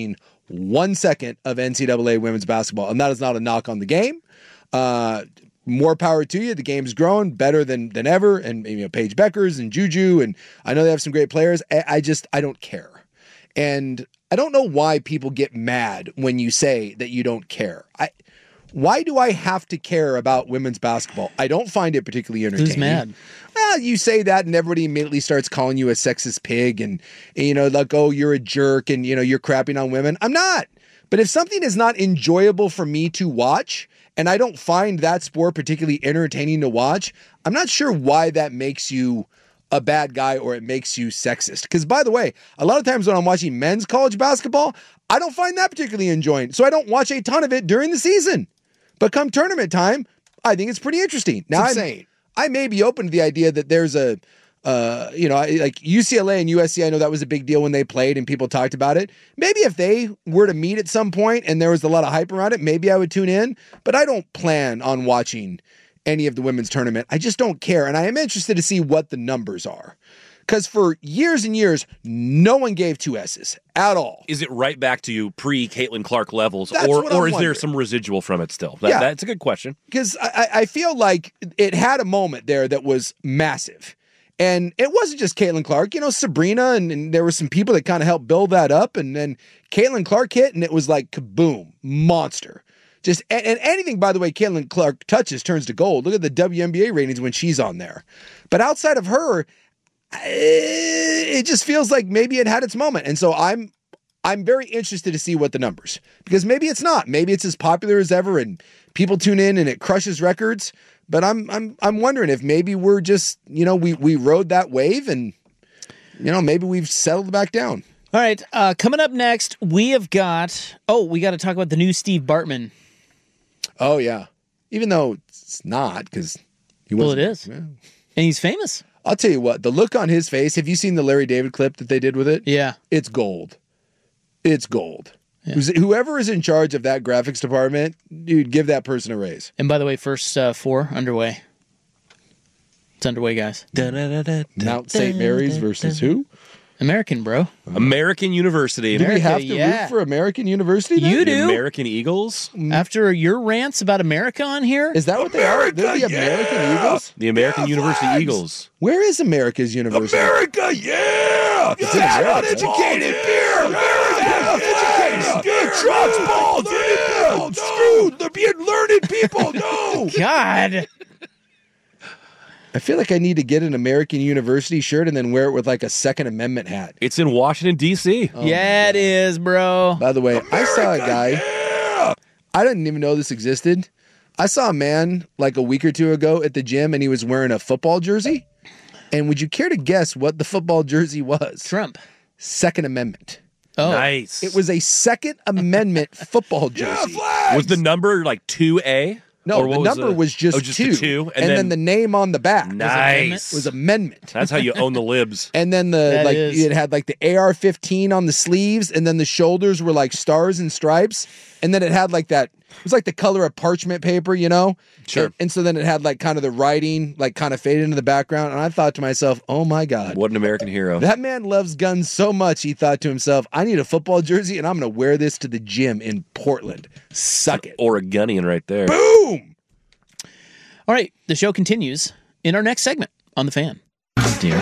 S8: one second of N C double A women's basketball. And that is not a knock on the game. Uh, more power to you. The game's grown better than than ever. And, you know, Paige Beckers and Juju, and I know they have some great players. I, I just, I don't care. And I don't know why people get mad when you say that you don't care. I, why do I have to care about women's basketball? I don't find it particularly entertaining.
S9: Who's mad?
S8: Well, you say that and everybody immediately starts calling you a sexist pig and, and, you know, like, oh, you're a jerk and, you know, you're crapping on women. I'm not. But if something is not enjoyable for me to watch and I don't find that sport particularly entertaining to watch, I'm not sure why that makes you a bad guy or it makes you sexist. Because, by the way, a lot of times when I'm watching men's college basketball, I don't find that particularly enjoying. So I don't watch a ton of it during the season. But come tournament time, I think it's pretty interesting. Now, I'm, I may be open to the idea that there's a, uh, you know, like U C L A and U S C, I know that was a big deal when they played and people talked about it. Maybe if they were to meet at some point and there was a lot of hype around it, maybe I would tune in. But I don't plan on watching any of the women's tournament. I just don't care. And I am interested to see what the numbers are. Because for years and years, no one gave two S's at all.
S10: Is it right back to pre-Caitlin Clark levels,
S8: That's
S10: or
S8: what
S10: or
S8: I'm
S10: is there
S8: wondering.
S10: some residual from it still? That,
S8: Yeah.
S10: That's a good question.
S8: Because I, I feel like it had a moment there that was massive. And it wasn't just Caitlin Clark, you know, Sabrina, and, and there were some people that kind of helped build that up. And then Caitlin Clark hit, and it was like kaboom, monster. Just and, and anything, by the way, Caitlin Clark touches turns to gold. Look at the W N B A ratings when she's on there. But outside of her, it just feels like maybe it had its moment. And so I'm I'm very interested to see what the numbers, because maybe it's not. Maybe it's as popular as ever and people tune in and it crushes records. But I'm I'm I'm wondering if maybe we're just, you know, we we rode that wave and, you know, maybe we've settled back down.
S9: All right, uh, coming up next, we have got, oh, we got to talk about the new Steve Bartman.
S8: Oh, yeah. Even though it's not, because he
S9: Well,
S8: wasn't.
S9: it is.
S8: Yeah.
S9: And he's famous.
S8: I'll tell you what, the look on his face, have you seen the Larry David clip that they did with it?
S9: Yeah.
S8: It's gold. It's gold. Who's- Whoever is in charge of that graphics department, dude, give that person a raise.
S9: And by the way, first uh, four underway. It's underway, guys.
S8: Mount Saint Mary's versus who?
S9: American, bro.
S10: American University.
S8: Do we have to
S9: yeah.
S8: root for American University then?
S9: You
S10: The
S9: do.
S10: American Eagles?
S9: After your rants about America on here?
S8: Is that what they are? They're the American Eagles?
S10: The American University Eagles.
S8: Where is America's University?
S6: America, yeah!
S8: It's in America.
S6: Uneducated beer! America! Good trucks, balls! Yeah! Screw the being learned people! No!
S9: God.
S8: I feel like I need to get an American University shirt and then wear it with like a Second Amendment hat.
S10: It's in Washington, D C
S9: yeah, it is, bro.
S8: By the way, I saw a guy. I didn't even know this existed. I saw a man like a week or two ago at the gym and he was wearing a football jersey. And would you care to guess what the football jersey was?
S9: Trump.
S8: Second Amendment.
S9: Oh.
S10: Nice.
S8: It was a Second Amendment football jersey.
S10: Was the number like two A?
S8: No,
S10: Or
S8: the
S10: what
S8: number
S10: the-
S8: was just,
S10: oh, just
S8: two.
S10: the two,
S8: And, then, the name on the back
S10: Nice.
S8: was amendment.
S10: That's how you own the libs.
S8: And then the
S9: That
S8: like
S9: is.
S8: it had like the A R fifteen on the sleeves, and then the shoulders were like stars and stripes, and then it had like that. It was like the color of parchment paper, you know.
S10: Sure.
S8: And, and so then it had like kind of the writing like kind of faded into the background, and I thought to myself, "Oh my god,
S10: What an American hero.
S8: that man loves guns so much." He thought to himself, "I need a football jersey, and I'm going to wear this to the gym in Portland. Suck it."
S10: Oregonian right there.
S8: Boom.
S9: All right, the show continues in our next segment on The Fan. Oh, dear.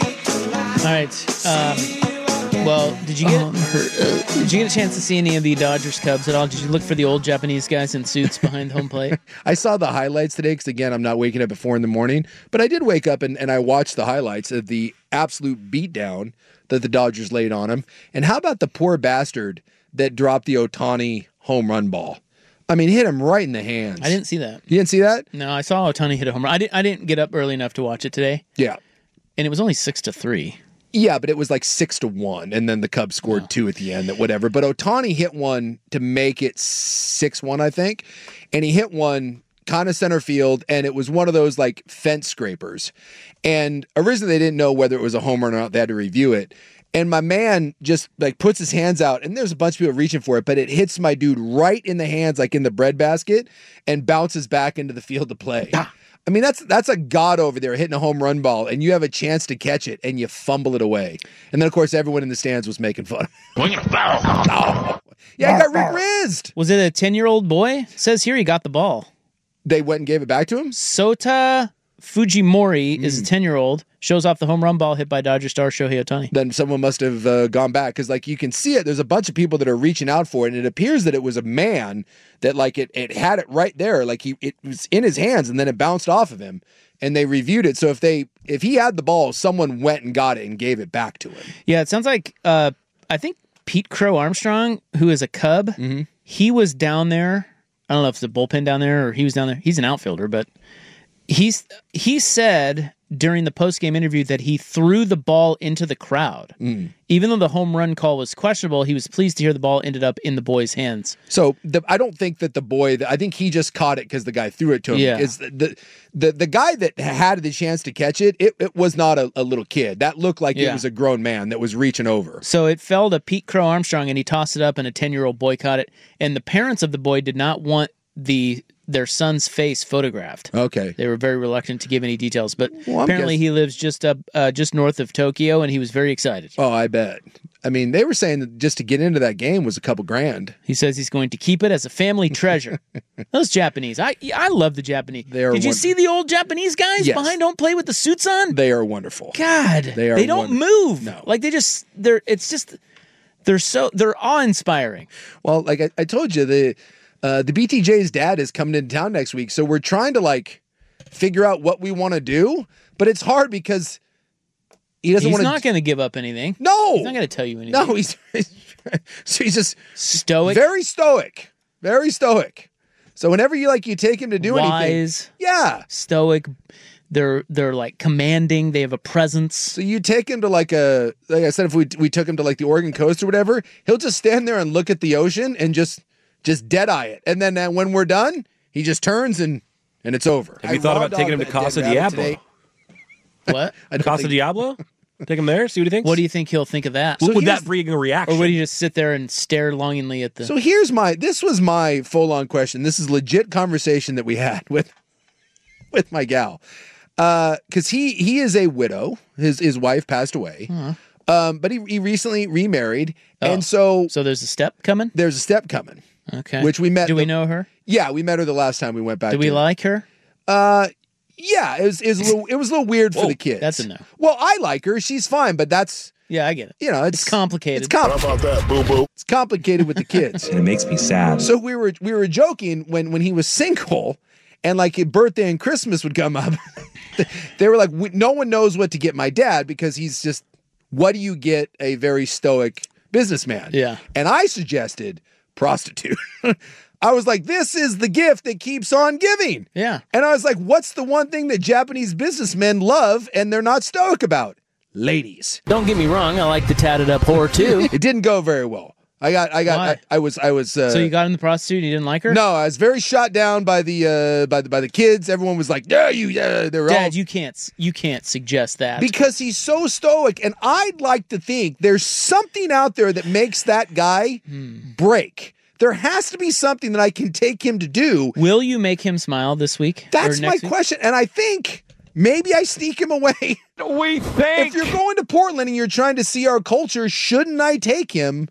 S9: All right. Um, well, did you get did you get a chance to see any of the Dodgers Cubs at all? Did you look for the old Japanese guys in suits behind home plate?
S8: I saw the highlights today because, again, I'm not waking up at four in the morning. But I did wake up and, and I watched the highlights of the absolute beatdown that the Dodgers laid on him. And how about the poor bastard that dropped the Ohtani home run ball? I mean, hit him right in the hands.
S9: I didn't see that.
S8: You didn't see that?
S9: No, I saw Ohtani hit a home run. I didn't. I didn't get up early enough to watch it today,
S8: Yeah.
S9: and it was only six to three.
S8: Yeah, but it was like six to one, and then the Cubs scored two at the end, that whatever. But Ohtani hit one to make it six one, I think, and he hit one kind of center field, and it was one of those like fence scrapers. And originally they didn't know whether it was a home run or not. They had to review it. And my man just like puts his hands out, and there's a bunch of people reaching for it, but it hits my dude right in the hands, like in the breadbasket, and bounces back into the field to play. I mean, that's that's a god over there hitting a home run ball, and you have a chance to catch it, and you fumble it away. And then, of course, everyone in the stands was making fun. Oh. Yeah, he got Rick Rizzed.
S9: Was it a ten-year-old boy? It says here he got the ball.
S8: They went and gave it back to him?
S9: Sota Fujimori
S8: Mm.
S9: is a ten-year-old. Shows off the home run ball hit by Dodger star Shohei Ohtani.
S8: Then someone must have uh, gone back because, like, you can see it. There's a bunch of people that are reaching out for it, and it appears that it was a man that, like, it, it had it right there. Like, he it was in his hands, and then it bounced off of him, and they reviewed it. So if they if he had the ball, someone went and got it and gave it back to him.
S9: Yeah, it sounds like, uh, I think Pete Crow Armstrong, who is a Cub,
S8: mm-hmm.
S9: he was down there. I don't know if it's a bullpen down there or he was down there. He's an outfielder, but he's he said during the post-game interview that he threw the ball into the crowd.
S8: Mm.
S9: Even though the home run call was questionable, he was pleased to hear the ball ended up in the boy's hands.
S8: So the, I don't think that the boy, I think he just caught it because the guy threw it to him.
S9: Yeah.
S8: Is the, the the the guy that had the chance to catch it, it, it was not a, a little kid. That looked like
S9: Yeah.
S8: it was a grown man that was reaching over.
S9: So it fell to Pete Crow Armstrong, and he tossed it up, and a ten-year-old boy caught it. And the parents of the boy did not want the their son's face photographed.
S8: Okay.
S9: They were very reluctant to give any details, but
S8: Well, I'm
S9: apparently
S8: guess-
S9: he lives just up, uh, just north of Tokyo, and he was very excited.
S8: Oh, I bet. I mean, they were saying that just to get into that game was a couple grand.
S9: He says he's going to keep it as a family treasure. Those Japanese, I I love the Japanese.
S8: They are
S9: Did you
S8: wonder-
S9: see the old Japanese guys
S8: Yes.
S9: behind home plate with the suits on?
S8: They are wonderful.
S9: God,
S8: They are
S9: they don't
S8: wonder-
S9: move.
S8: No.
S9: Like they just they're it's just they're so they're awe-inspiring.
S8: Well, like I, I told you, the uh, the B T J's dad is coming into town next week, so we're trying to like figure out what we want to do, but it's hard because he doesn't
S9: He's
S8: want
S9: not
S8: to.
S9: going to give up anything.
S8: No,
S9: He's not going to tell you anything.
S8: no, he's so he's just
S9: stoic,
S8: very stoic, very stoic. So whenever you like, you take him to do anything,
S9: wise,
S8: yeah,
S9: stoic. They're they're like commanding. They have a presence.
S8: So you take him to like a, like I said, if we we took him to like the Oregon coast or whatever, he'll just stand there and look at the ocean and just just dead eye it, and then uh, when we're done, he just turns and and it's over.
S10: Have you thought about taking him to Casa Diablo?
S9: What?
S8: I don't
S10: Casa
S8: think-
S10: Diablo? Take him there, see what he thinks?
S9: What do you think he'll think of that?
S10: Would
S8: here's-
S10: that bring a reaction?
S9: Or would he just sit there and stare longingly at the?
S8: So here's my, this was my full on question. This is legit conversation that we had with with my gal, because uh, he he is a widow. His his wife passed away,
S9: Huh.
S8: um, but he he recently remarried,
S9: Oh.
S8: and so
S9: so there's a step coming.
S8: There's a step coming.
S9: Okay.
S8: Which we met.
S9: Do we
S8: the-
S9: know her?
S8: Yeah, we met her the last time we went back.
S9: Do we
S8: to-
S9: like her?
S8: Uh, yeah, it was, it was a little, it was a little weird for
S9: Whoa,
S8: the kids.
S9: that's a no.
S8: Well, I like her. She's fine, but that's,
S9: Yeah, I get it.
S8: you know, it's,
S9: It's complicated.
S8: It's complicated.
S6: How about that, boo boo?
S8: It's complicated with the kids.
S20: And it makes me sad.
S8: So we were we were joking when when he was single, and like his birthday and Christmas would come up. They were like, we, no one knows what to get my dad because he's just, what do you get a very stoic businessman?
S9: Yeah.
S8: And I suggested prostitute. I was like, this is the gift that keeps on giving.
S9: Yeah.
S8: And I was like, what's the one thing that Japanese businessmen love and they're not stoic about? Ladies.
S9: Don't get me wrong. I like the tatted up whore too.
S8: It didn't go very well. I got, I got,
S9: Why?
S8: I, I was, I was. Uh,
S9: So you got in the prostitute and you didn't like her?
S8: No, I was very shot down by the, uh, by the, by the kids. Everyone was like, "Yeah, you, yeah." They were all
S9: Dad, you can't you can't suggest that.
S8: because he's so stoic, and I'd like to think there's something out there that makes that guy break. There has to be something that I can take him to do.
S9: Will you make him smile this week?
S8: That's
S9: Or
S8: my
S9: next week?
S8: question, and I think maybe I sneak him away.
S4: We think.
S8: If you're going to Portland and you're trying to see our culture, shouldn't I take him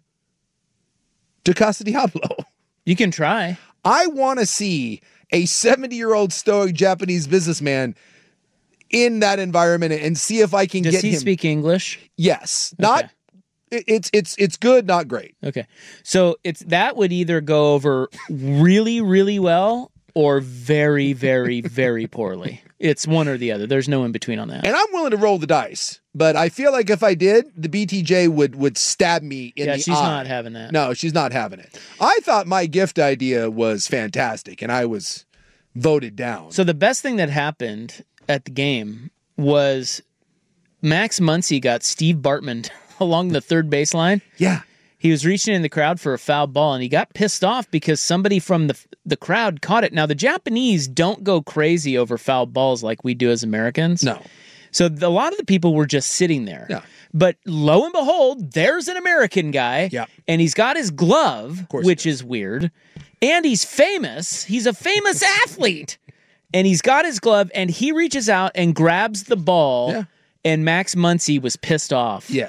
S8: to Casa Diablo?
S9: You can try.
S8: I want to see a seventy-year-old stoic Japanese businessman in that environment and see if I can
S9: Does
S8: get
S9: he
S8: him.
S9: speak English?
S8: Yes, not. it- It's it's it's good, not great.
S9: Okay. So it's that would either go over really, really well or very, very, very poorly. It's one or the other. There's no in between on that.
S8: And I'm willing to roll the dice, but I feel like if I did, the B T J would would stab me in
S9: Yeah,
S8: the
S9: she's
S8: eye.
S9: not having that.
S8: No, she's not having it. I thought my gift idea was fantastic, and I was voted down.
S9: So the best thing that happened at the game was Max Muncy got Steve Bartman along the third baseline.
S8: Yeah.
S9: He was reaching in the crowd for a foul ball, and he got pissed off because somebody from the the crowd caught it. Now, the Japanese don't go crazy over foul balls like we do as Americans.
S8: No.
S9: So the, a lot of the people were just sitting there.
S8: Yeah.
S9: But lo and behold, there's an American guy,
S8: Yeah.
S9: and he's got his glove,
S8: course
S9: which is weird, and he's famous. He's a famous athlete, and he's got his glove, and he reaches out and grabs the ball,
S8: Yeah.
S9: and Max Muncy was pissed off.
S8: Yes.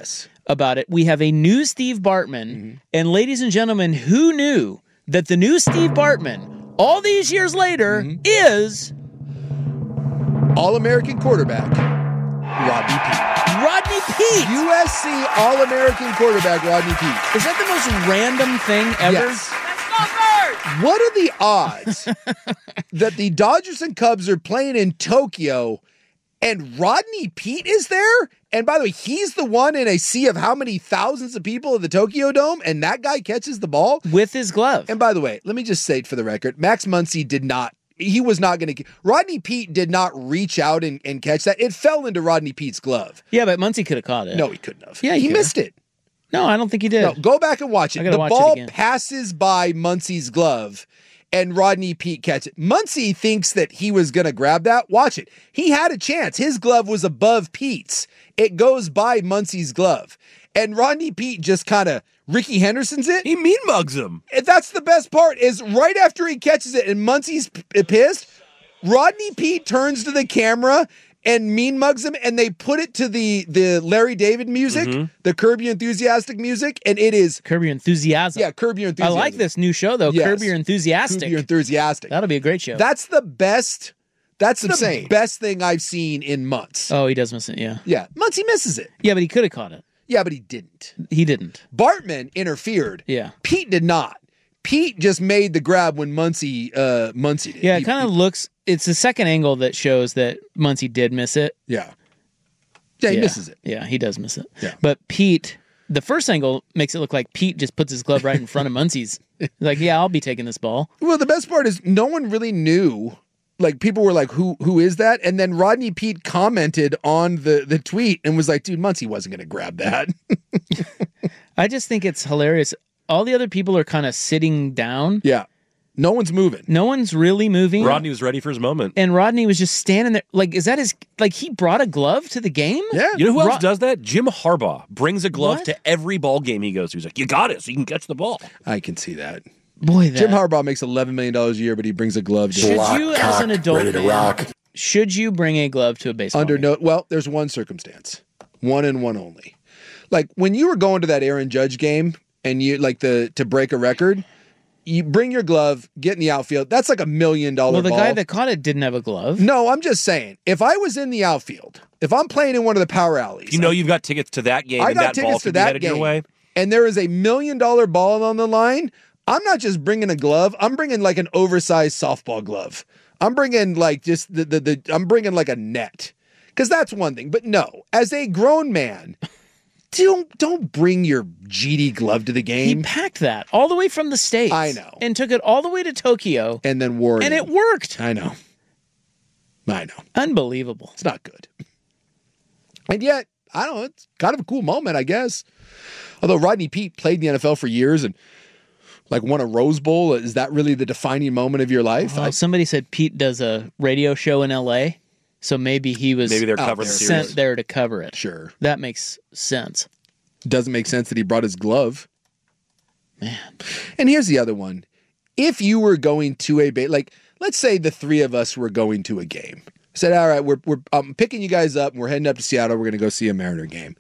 S9: about it. We have a new Steve Bartman. Mm-hmm. And ladies and gentlemen, who knew that the new Steve Bartman, all these years later, mm-hmm. is...
S8: All-American quarterback, Rodney Peete.
S9: Rodney Peete!
S8: U S C All-American quarterback, Rodney Peete.
S9: Is that the most random thing ever?
S8: Yes. What are the odds that the Dodgers and Cubs are playing in Tokyo and Rodney Peete is there? And by the way, he's the one in a sea of how many thousands of people at the Tokyo Dome, and that guy catches the ball?
S9: With his glove.
S8: And by the way, let me just say it for the record, Max Muncy did not, he was not going to, Rodney Peete did not reach out and, and catch that. It fell into Rodney Pete's glove.
S9: Yeah, but Muncy could have caught it.
S8: No, he couldn't have.
S9: Yeah,
S8: he,
S9: he
S8: missed it.
S9: No, I don't think he did.
S8: No, go back and watch it. The
S9: watch
S8: ball
S9: it
S8: passes by Muncy's glove, and Rodney Peete catches it. Muncy thinks that he was going to grab that. Watch it. He had a chance. His glove was above Pete's. It goes by Muncy's glove. And Rodney Peete just kind of Ricky Henderson's it.
S10: He mean mugs him.
S8: And that's the best part is right after he catches it and Muncy's p- pissed, Rodney Peete turns to the camera and mean mugs him, and they put it to the the Larry David music, mm-hmm. the Curb Your Enthusiastic music, and it is
S9: Curb Your Enthusiasm.
S8: Yeah, Curb Your Enthusiasm.
S9: I like this new show though,
S8: yes.
S9: Curb Your Enthusiastic.
S8: Curb Your Enthusiastic.
S9: That'll be a great show.
S8: That's the best. That's
S9: It's
S8: the
S9: insane.
S8: best thing I've seen in months.
S9: Oh, he does miss it. Yeah,
S8: yeah. Muncy misses it.
S9: Yeah, but he could have caught it.
S8: Yeah, but he didn't.
S9: He didn't.
S8: Bartman interfered.
S9: Yeah,
S8: Peete did not. Pete just made the grab when Muncy uh, Muncy did.
S9: Yeah, it
S8: He-
S9: kind of looks. It's the second angle that shows that Muncy did miss it.
S8: Yeah. Yeah, he misses it.
S9: Yeah, he does miss it.
S8: Yeah.
S9: But Pete, the first angle makes it look like Pete just puts his glove right in front of Muncy's. Like, yeah, I'll be taking this ball.
S8: Well, the best part is no one really knew. Like, people were like, who who is that? And then Rodney Peete commented on the, the tweet and was like, dude, Muncy wasn't going to grab that.
S9: I just think it's hilarious. All the other people are kind of sitting down.
S8: Yeah. No one's moving.
S9: No one's really moving.
S10: Rodney was ready for his moment.
S9: And Rodney was just standing there. Like, is that his, like, he brought a glove to the game?
S8: Yeah.
S10: You know who
S9: Ro-
S10: else does that? Jim Harbaugh brings a glove
S9: What?
S10: to every ball game he goes to. He's like, you got it, so you can catch the ball.
S8: I can see that.
S9: Boy, that.
S8: Jim Harbaugh makes eleven million dollars a year, but he brings a glove to
S9: Should you, as an adult man, should you bring a glove to a baseball
S8: Under
S9: game?
S8: no, well, there's one circumstance. One and one only. Like, when you were going to that Aaron Judge game and you, like, the to break a record, you bring your glove, get in the outfield. That's like a million dollar
S9: Well, the
S8: ball.
S9: guy that caught it didn't have a glove.
S8: No, I'm just saying, if I was in the outfield, if I'm playing in one of the power alleys,
S10: You know you've got tickets to that game,
S8: I
S10: and
S8: got
S10: that ball
S8: tickets to
S10: could be
S8: that
S10: headed your
S8: game,
S10: way.
S8: and there is a million dollar ball on the line, I'm not just bringing a glove. I'm bringing like an oversized softball glove. I'm bringing like just the, the, the I'm bringing like a net, because that's one thing. But no, as a grown man, don't don't bring your G D glove to the
S9: He
S8: game.
S9: packed that all the way from the States.
S8: I know.
S9: And took it all the way to Tokyo.
S8: And then wore it.
S9: And
S8: in.
S9: it worked.
S8: I know. I know.
S9: Unbelievable.
S8: It's not good. And yet, I don't know, it's kind of a cool moment, I guess. Although Rodney Peete played in the N F L for years and like won a Rose Bowl, is that really the defining moment of your life?
S9: Well,
S8: I,
S9: somebody said Pete does a radio show in L A, so maybe he was
S10: Maybe they're
S8: out
S10: covering
S8: there.
S10: the
S9: sent
S10: series.
S9: there to cover it.
S8: Sure.
S9: That makes sense.
S8: Doesn't make sense that he brought his glove.
S9: Man.
S8: And here's the other one. If you were going to a ba- like, let's say the three of us were going to a game. Said, all right, we're we're I'm picking you guys up and we're heading up to Seattle. We're going to go see a Mariner game.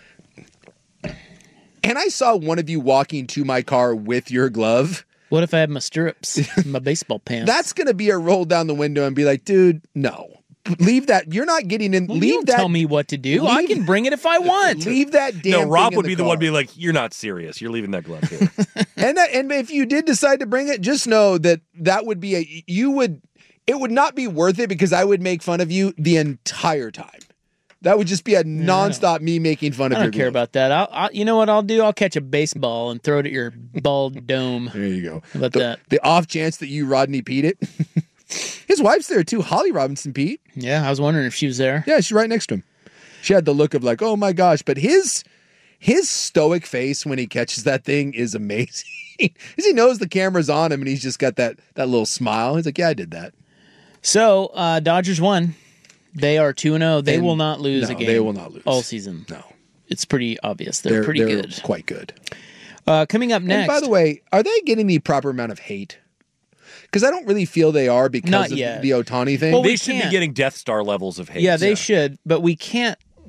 S8: And I saw one of you walking to my car with your glove.
S9: What if I had my stirrups, my baseball pants?
S8: That's going to be a roll down the window and be like, dude, no. Leave that. You're not getting in.
S9: Well,
S8: leave
S9: you don't
S8: that.
S9: tell me what to do. I
S8: leave-
S9: can bring it if I want.
S8: Leave that damn
S10: No, Rob
S8: thing
S10: would
S8: in
S10: be
S8: the
S10: the one
S8: car.
S10: being like, you're not serious. You're leaving that glove here.
S8: and that, and if you did decide to bring it, just know that that would be a you would it would not be worth it because I would make fun of you the entire time. That would just be a nonstop me making fun of
S9: I
S8: your
S9: don't care
S8: glove.
S9: about that. I'll, I'll, you know what I'll do? I'll catch a baseball and throw it at your bald dome.
S8: There you go.
S9: How about
S8: the,
S9: that?
S8: The off chance that you Rodney Pete it. His wife's there too, Holly Robinson Pete.
S9: Yeah, I was wondering if she was there.
S8: Yeah, she's right next to him. She had the look of like, oh my gosh, but his his stoic face when he catches that thing is amazing. Because he knows the camera's on him and he's just got that that little smile. He's like, yeah, I did that.
S9: So, uh, Dodgers won. They are two and oh. They
S8: And-
S9: will not lose
S8: no,
S9: a game.
S8: they will not lose.
S9: all season.
S8: No.
S9: It's pretty obvious. They're, pretty
S8: they're
S9: good.
S8: Quite good.
S9: Uh, coming up next.
S8: And by the way, are they getting the proper amount of hate? Because I don't really feel they are because
S9: Not
S8: of
S9: yet.
S8: the Otani thing.
S9: Well, we
S10: they should
S9: can't.
S10: be getting Death Star levels of hate.
S9: yeah, they should, but we can't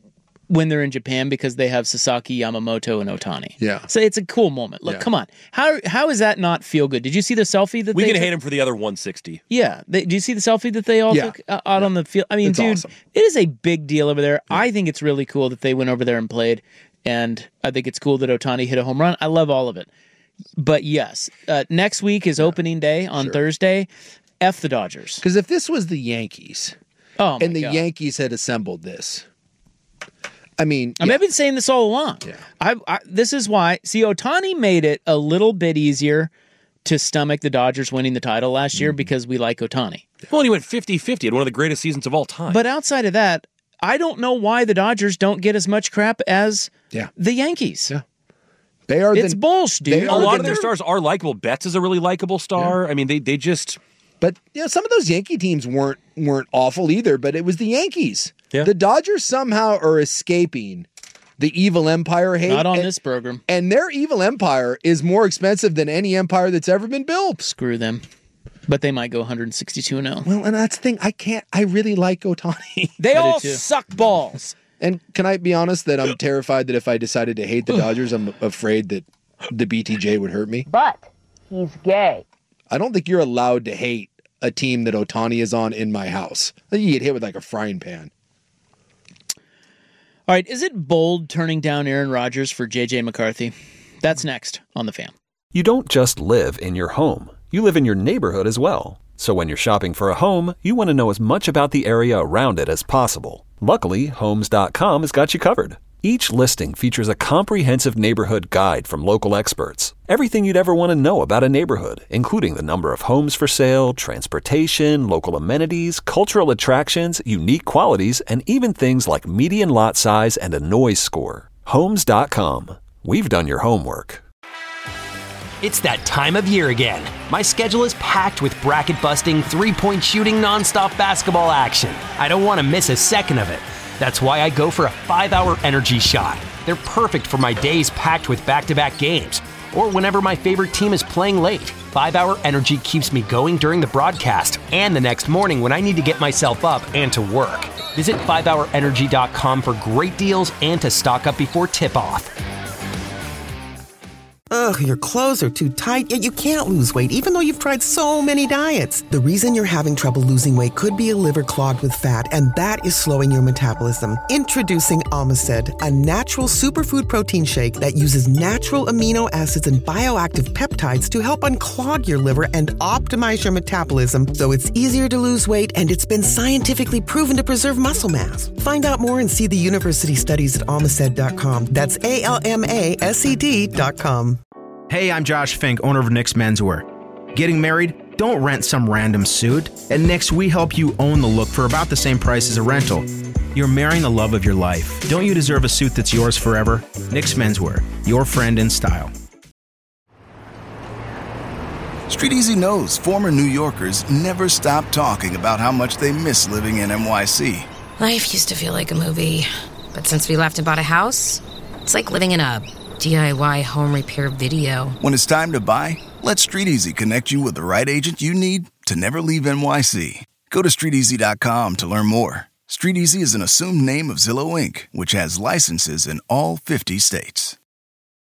S9: when they're in Japan because they have Sasaki, Yamamoto, and Ohtani.
S8: Yeah.
S9: So it's a cool moment. Look,
S8: Yeah.
S9: come on. How how is that not feel good? Did you see the selfie that
S10: We
S9: they
S10: can
S9: took?
S10: hate him for the other one sixty.
S9: Yeah. They, do you see the selfie that they all
S10: Yeah.
S9: took uh, out on the field? I mean,
S10: It's
S9: dude,
S10: awesome.
S9: it is a big deal over there. I think it's really cool that they went over there and played, and I think it's cool that Ohtani hit a home run. I love all of it. But yes, uh, next week is opening day on Thursday. F the Dodgers.
S8: Because if this was the Yankees,
S9: oh,
S8: and the
S9: God.
S8: Yankees had assembled this, I mean,
S9: I mean, I've been saying this all along. I, I this is why. See, Ohtani made it a little bit easier to stomach the Dodgers winning the title last year because we like Ohtani.
S10: Well, and he went fifty-fifty. Had one of the greatest seasons of all time.
S9: But outside of that, I don't know why the Dodgers don't get as much crap as
S8: yeah.
S9: the Yankees.
S8: Yeah. They are
S9: It's
S8: the,
S9: bullshit, dude.
S10: a lot of their stars are likable. Betts is a really likable star. I mean, they they just.
S8: But you know, some of those Yankee teams weren't weren't awful either. But it was the Yankees. Yeah. The Dodgers somehow are escaping the evil empire hate.
S9: Not on
S8: and,
S9: this program.
S8: And their evil empire is more expensive than any empire that's ever been built.
S9: Screw them. But they might go one sixty-two and oh.
S8: Well, and that's the thing. I can't. I really like Ohtani.
S9: They all suck balls.
S8: And can I be honest that I'm terrified that if I decided to hate the Dodgers, I'm afraid that the B T J would hurt me.
S19: But he's gay.
S8: I don't think you're allowed to hate a team that Ohtani is on in my house. I think you get hit with like a frying pan.
S9: All right, is it bold turning down Aaron Rodgers for J J McCarthy? That's next on The Fan.
S3: You don't just live in your home. You live in your neighborhood as well. So when you're shopping for a home, you want to know as much about the area around it as possible. Luckily, Homes dot com has got you covered. Each listing features a comprehensive neighborhood guide from local experts. Everything you'd ever want to know about a neighborhood, including the number of homes for sale, transportation, local amenities, cultural attractions, unique qualities, and even things like median lot size and a noise score. Homes dot com. We've done your homework.
S20: It's that time of year again. My schedule is packed with bracket-busting, three-point shooting, nonstop basketball action. I don't want to miss a second of it. That's why I go for a five-hour energy shot. They're perfect for my days packed with back-to-back games, or whenever my favorite team is playing late. five-hour energy keeps me going during the broadcast and the next morning when I need to get myself up and to work. Visit five hour energy dot com for great deals and to stock up before tip-off.
S21: Ugh, your clothes are too tight, yet you can't lose weight even though you've tried so many diets. The reason you're having trouble losing weight could be a liver clogged with fat, and that is slowing your metabolism. Introducing Omicid, a natural superfood protein shake that uses natural amino acids and bioactive peptides to help unclog your liver and optimize your metabolism so it's easier to lose weight, and it's been scientifically proven to preserve muscle mass. Find out more and see the university studies at Omicid dot com. That's A L M A S E D dot com.
S22: Hey, I'm Josh Fink, owner of Nick's Menswear. Getting married? Don't rent some random suit. At Nick's, we help you own the look for about the same price as a rental. You're marrying the love of your life. Don't you deserve a suit that's yours forever? Nick's Menswear, your friend in style.
S23: Street Easy knows former New Yorkers never stop talking about how much they miss living in N Y C.
S24: Life used to feel like a movie, but since we left and bought a house, it's like living in a D I Y home repair video.
S23: When it's time to buy, let Street Easy connect you with the right agent you need to never leave N Y C. Go to street easy dot com to learn more. Street Easy is an assumed name of Zillow Incorporated, which has licenses in all fifty states.